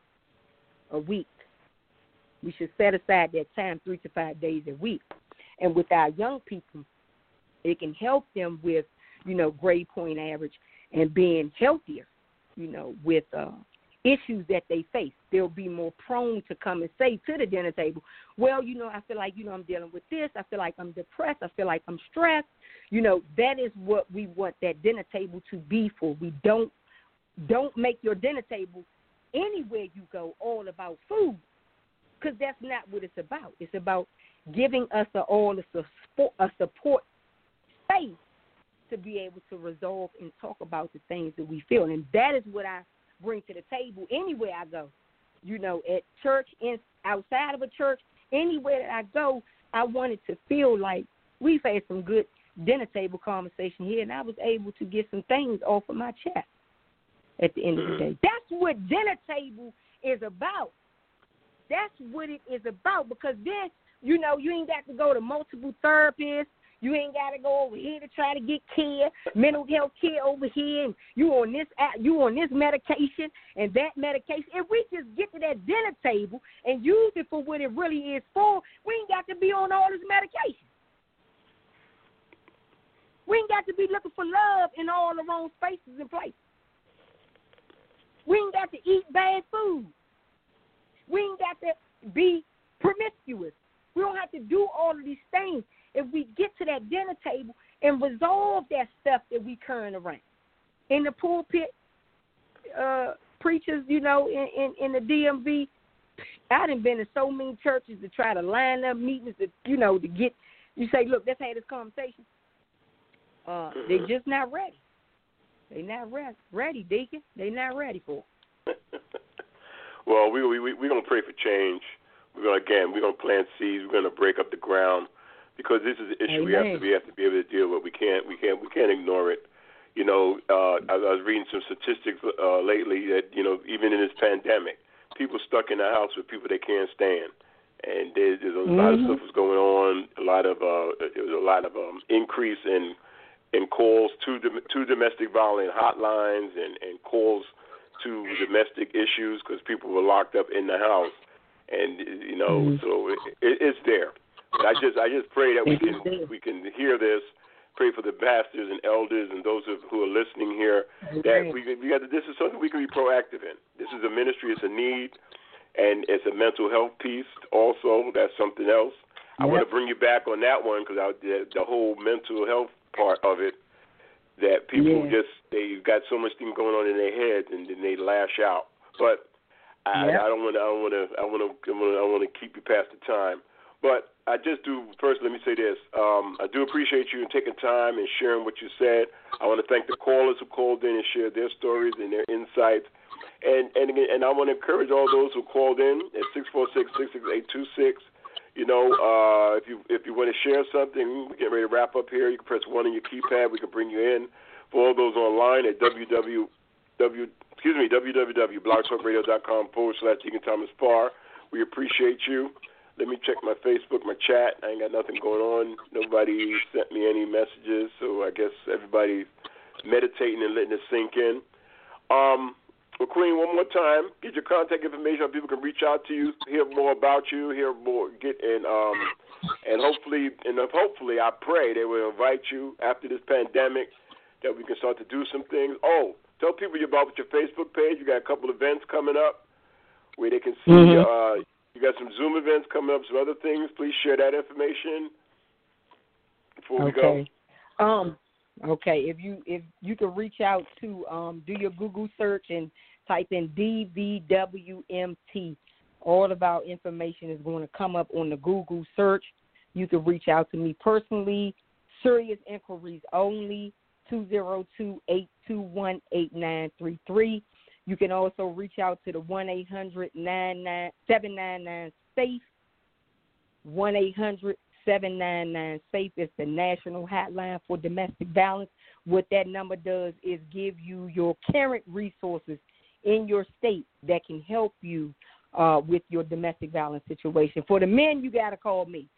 a week. We should set aside that time 3 to 5 days a week. And with our young people, it can help them with, grade point average and being healthier, with issues that they face. They'll be more prone to come and say to the dinner table, well, I feel like, I'm dealing with this. I feel like I'm depressed. I feel like I'm stressed. That is what we want that dinner table to be for. We don't make your dinner table anywhere you go all about food, because that's not what it's about. It's about giving us a support space to be able to resolve and talk about the things that we feel. And that is what I bring to the table anywhere I go. At church, outside of a church, anywhere that I go, I wanted to feel like we've had some good dinner table conversation here, and I was able to get some things off of my chest at the end of the day. That's what dinner table is about. That's what it is about, because then, you ain't got to go to multiple therapists. You ain't got to go over here to try to get care, mental health care over here, and you on this medication and that medication. If we just get to that dinner table and use it for what it really is for, we ain't got to be on all this medication. We ain't got to be looking for love in all the wrong spaces and places. We ain't got to eat bad food. We ain't got to be promiscuous. We don't have to do all of these things if we get to that dinner table and resolve that stuff that we carrying around. In the pulpit, preachers, in the DMV, I done been to so many churches to try to line up meetings to get, you say, look, let's have this conversation. They just not ready. They not ready, Deacon. They not ready for it. Well, we're going to pray for change. We're going to plant seeds. We're going to break up the ground because this is an issue we have to be able to deal with. We can't ignore it. I was reading some statistics lately that even in this pandemic, people stuck in the house with people they can't stand, and there's a lot of stuff was going on. There was a lot of increase in calls to domestic violence hotlines and calls to domestic issues because people were locked up in the house, and so it's there. But I just pray that we can hear this. Pray for the pastors and elders and those who are listening here that this is something we can be proactive in. This is a ministry. It's a need, and it's a mental health piece also. That's something else. I want to bring you back on that one because the whole mental health part of it, that people they've got so much thing going on in their heads and then they lash out. But I don't want to keep you past the time. But I just do first. Let me say this: I do appreciate you taking time and sharing what you said. I want to thank the callers who called in and shared their stories and their insights. And I want to encourage all those who called in at 646-66826. If you want to share something, we're getting ready to wrap up here. You can press 1 on your keypad. We can bring you in. For all those online at www.blogtalkradio.com/Deacon Thomas Parr. We appreciate you. Let me check my Facebook, my chat. I ain't got nothing going on. Nobody sent me any messages, so I guess everybody's meditating and letting it sink in. Well, Queen, one more time, get your contact information so people can reach out to you, hear more about you, and hopefully, I pray they will invite you after this pandemic that we can start to do some things. Oh, tell people about your Facebook page. You got a couple events coming up where they can see. You got some Zoom events coming up, some other things. Please share that information before we go. Okay, if you can reach out to do your Google search and type in DVWMT, all of our information is going to come up on the Google search. You can reach out to me personally. Serious inquiries only. 202-821-8933. You can also reach out to the 1-800-799-SAFE. 1-800-799-SAFE is the national hotline for domestic violence. What that number does is give you your current resources in your state that can help you with your domestic violence situation. For the men, you got to call me,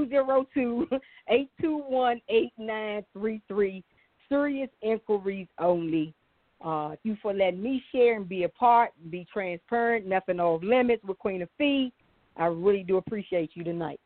202-821-8933. Serious inquiries only. You for letting me share and be a part, be transparent, nothing off limits with Queen Afee. I really do appreciate you tonight.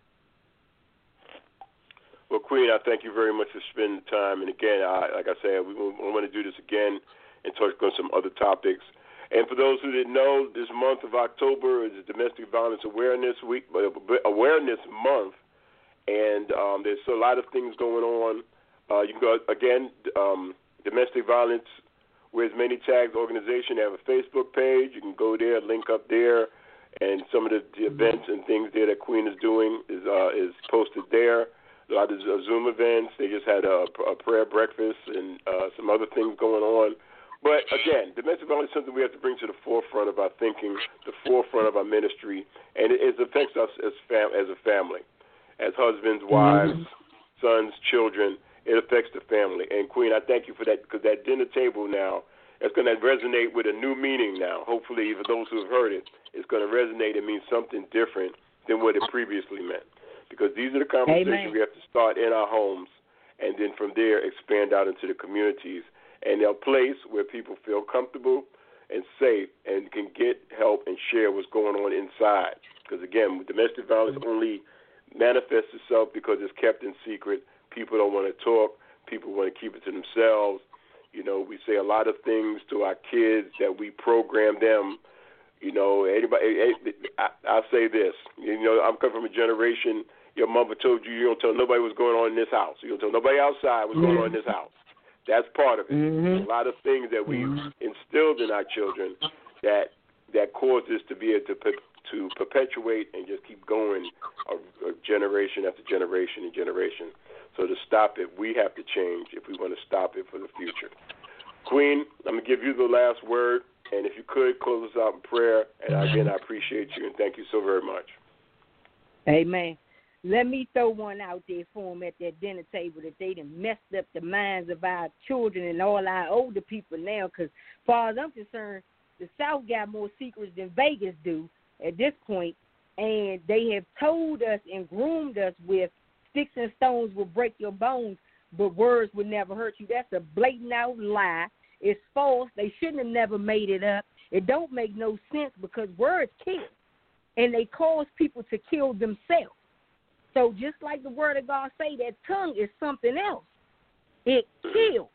Well, Queen, I thank you very much for spending the time. And again, like I said, we want to do this again and talk on some other topics. And for those who didn't know, this month of October is Domestic Violence Awareness Week, Awareness Month, and there's a lot of things going on. You can go again, Domestic Violence Wears Many Tags organization. They have a Facebook page. You can go there, link up there, and some of the events and things there that Queen is doing is posted there. A lot of Zoom events. They just had a prayer breakfast and some other things going on. But again, domestic violence is something we have to bring to the forefront of our thinking, the forefront of our ministry, and it affects us as a family, as husbands, wives, sons, children. It affects the family. And Queen, I thank you for that, because that dinner table now, it's going to resonate with a new meaning now. Hopefully, for those who have heard it, it's going to resonate and mean something different than what it previously meant. because these are the conversations Amen. we have to start in our homes, and then from there expand out into the communities and a place where people feel comfortable and safe and can get help and share what's going on inside. Because, again, domestic violence only manifests itself because it's kept in secret. People don't want to talk. People want to keep it to themselves. You know, we say a lot of things to our kids that we program them. You know, I'll say this. You know, I'm coming from a generation, your mother told you don't tell nobody what's going on in this house. You don't tell nobody outside what's going on in this house. That's part of it. A lot of things that we instilled in our children that caused us to be able to perpetuate and just keep going a generation after generation and generation. So to stop it, we have to change if we want to stop it for the future. Queen, I'm going to give you the last word, and if you could, close us out in prayer. And again, I appreciate you, and thank you so very much. Amen. Let me throw one out there for them at that dinner table that they done messed up the minds of our children and all our older people now, because as far as I'm concerned, the South got more secrets than Vegas do at this point, and they have told us and groomed us with sticks and stones will break your bones, but words will never hurt you. That's a blatant out lie. It's false. They shouldn't have never made it up. It don't make no sense because words kill, and they cause people to kill themselves. So just like the word of God say, that tongue is something else. It kills.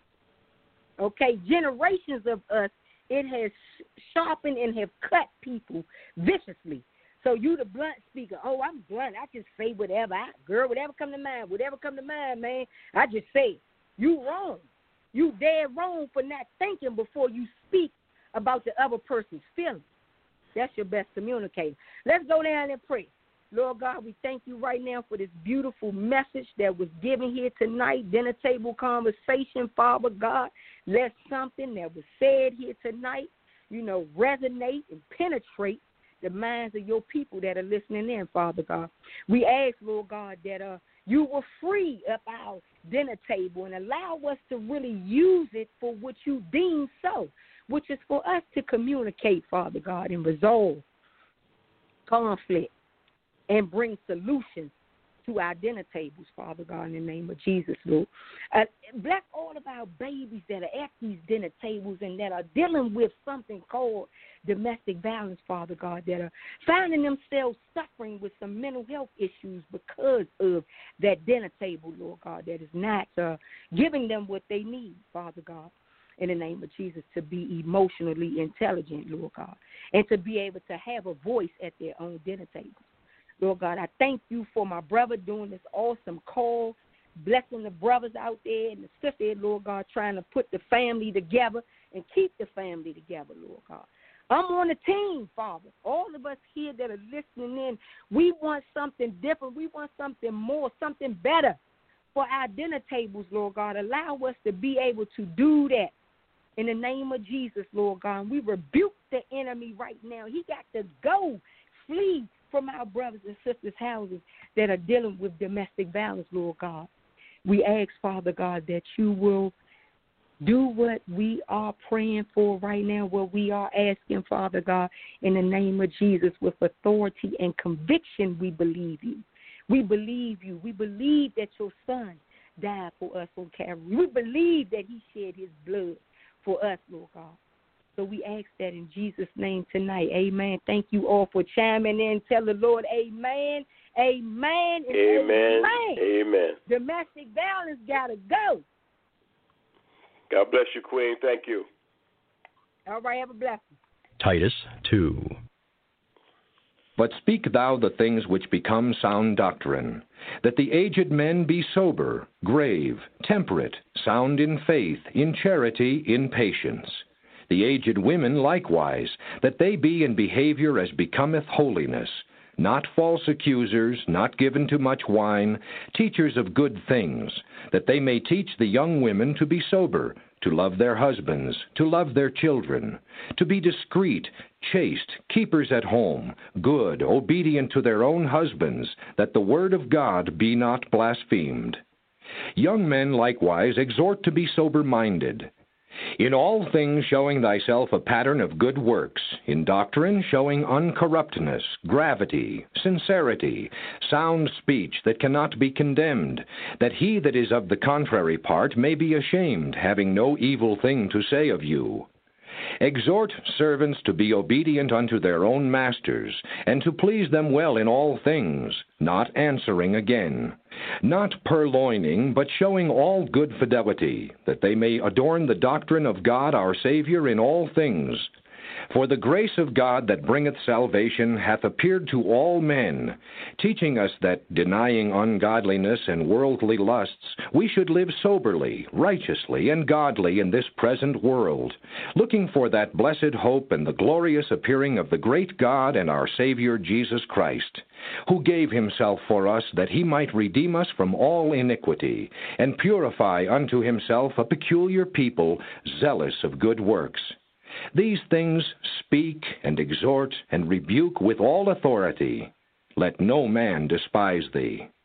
Okay, generations of us, it has sharpened and have cut people viciously. So you the blunt speaker. Oh, I'm blunt. I just say whatever. Whatever come to mind. Whatever come to mind, man. I just say it. You wrong. You dead wrong for not thinking before you speak about the other person's feelings. That's your best communicator. Let's go down and pray. Lord God, we thank you right now for this beautiful message that was given here tonight, dinner table conversation, Father God. Let something that was said here tonight, resonate and penetrate the minds of your people that are listening in, Father God. We ask, Lord God, that you will free up our dinner table and allow us to really use it for what you deem so, which is for us to communicate, Father God, and resolve conflict and bring solutions to our dinner tables, Father God, in the name of Jesus, Lord. Bless all of our babies that are at these dinner tables and that are dealing with something called domestic violence, Father God, that are finding themselves suffering with some mental health issues because of that dinner table, Lord God, that is not giving them what they need, Father God, in the name of Jesus, to be emotionally intelligent, Lord God, and to be able to have a voice at their own dinner table. Lord God, I thank you for my brother doing this awesome call, blessing the brothers out there and the sisters, Lord God, trying to put the family together and keep the family together, Lord God. I'm on the team, Father. All of us here that are listening in, we want something different. We want something more, something better for our dinner tables, Lord God. Allow us to be able to do that in the name of Jesus, Lord God. We rebuke the enemy right now. He got to go, flee from our brothers and sisters' houses that are dealing with domestic violence, Lord God. We ask, Father God, that you will do what we are praying for right now, what we are asking, Father God, in the name of Jesus, with authority and conviction. We believe you. We believe you. We believe that your son died for us on Calvary. We believe that he shed his blood for us, Lord God. So we ask that in Jesus' name tonight. Amen. Thank you all for chiming in. Tell the Lord amen, amen, and amen. Amen. Amen. Domestic violence got to go. God bless you, Queen. Thank you. All right, have a blessing. Titus 2. But speak thou the things which become sound doctrine, that the aged men be sober, grave, temperate, sound in faith, in charity, in patience. The aged women likewise, that they be in behavior as becometh holiness, not false accusers, not given to much wine, teachers of good things, that they may teach the young women to be sober, to love their husbands, to love their children, to be discreet, chaste, keepers at home, good, obedient to their own husbands, that the word of God be not blasphemed. Young men likewise exhort to be sober-minded. In all things showing thyself a pattern of good works, in doctrine showing uncorruptness, gravity, sincerity, sound speech that cannot be condemned, that he that is of the contrary part may be ashamed, having no evil thing to say of you. Exhort servants to be obedient unto their own masters, and to please them well in all things, not answering again, not purloining, but showing all good fidelity, that they may adorn the doctrine of God our Savior in all things. For the grace of God that bringeth salvation hath appeared to all men, teaching us that, denying ungodliness and worldly lusts, we should live soberly, righteously, and godly in this present world, looking for that blessed hope and the glorious appearing of the great God and our Savior Jesus Christ, who gave himself for us that he might redeem us from all iniquity, and purify unto himself a peculiar people, zealous of good works. These things speak and exhort and rebuke with all authority. Let no man despise thee.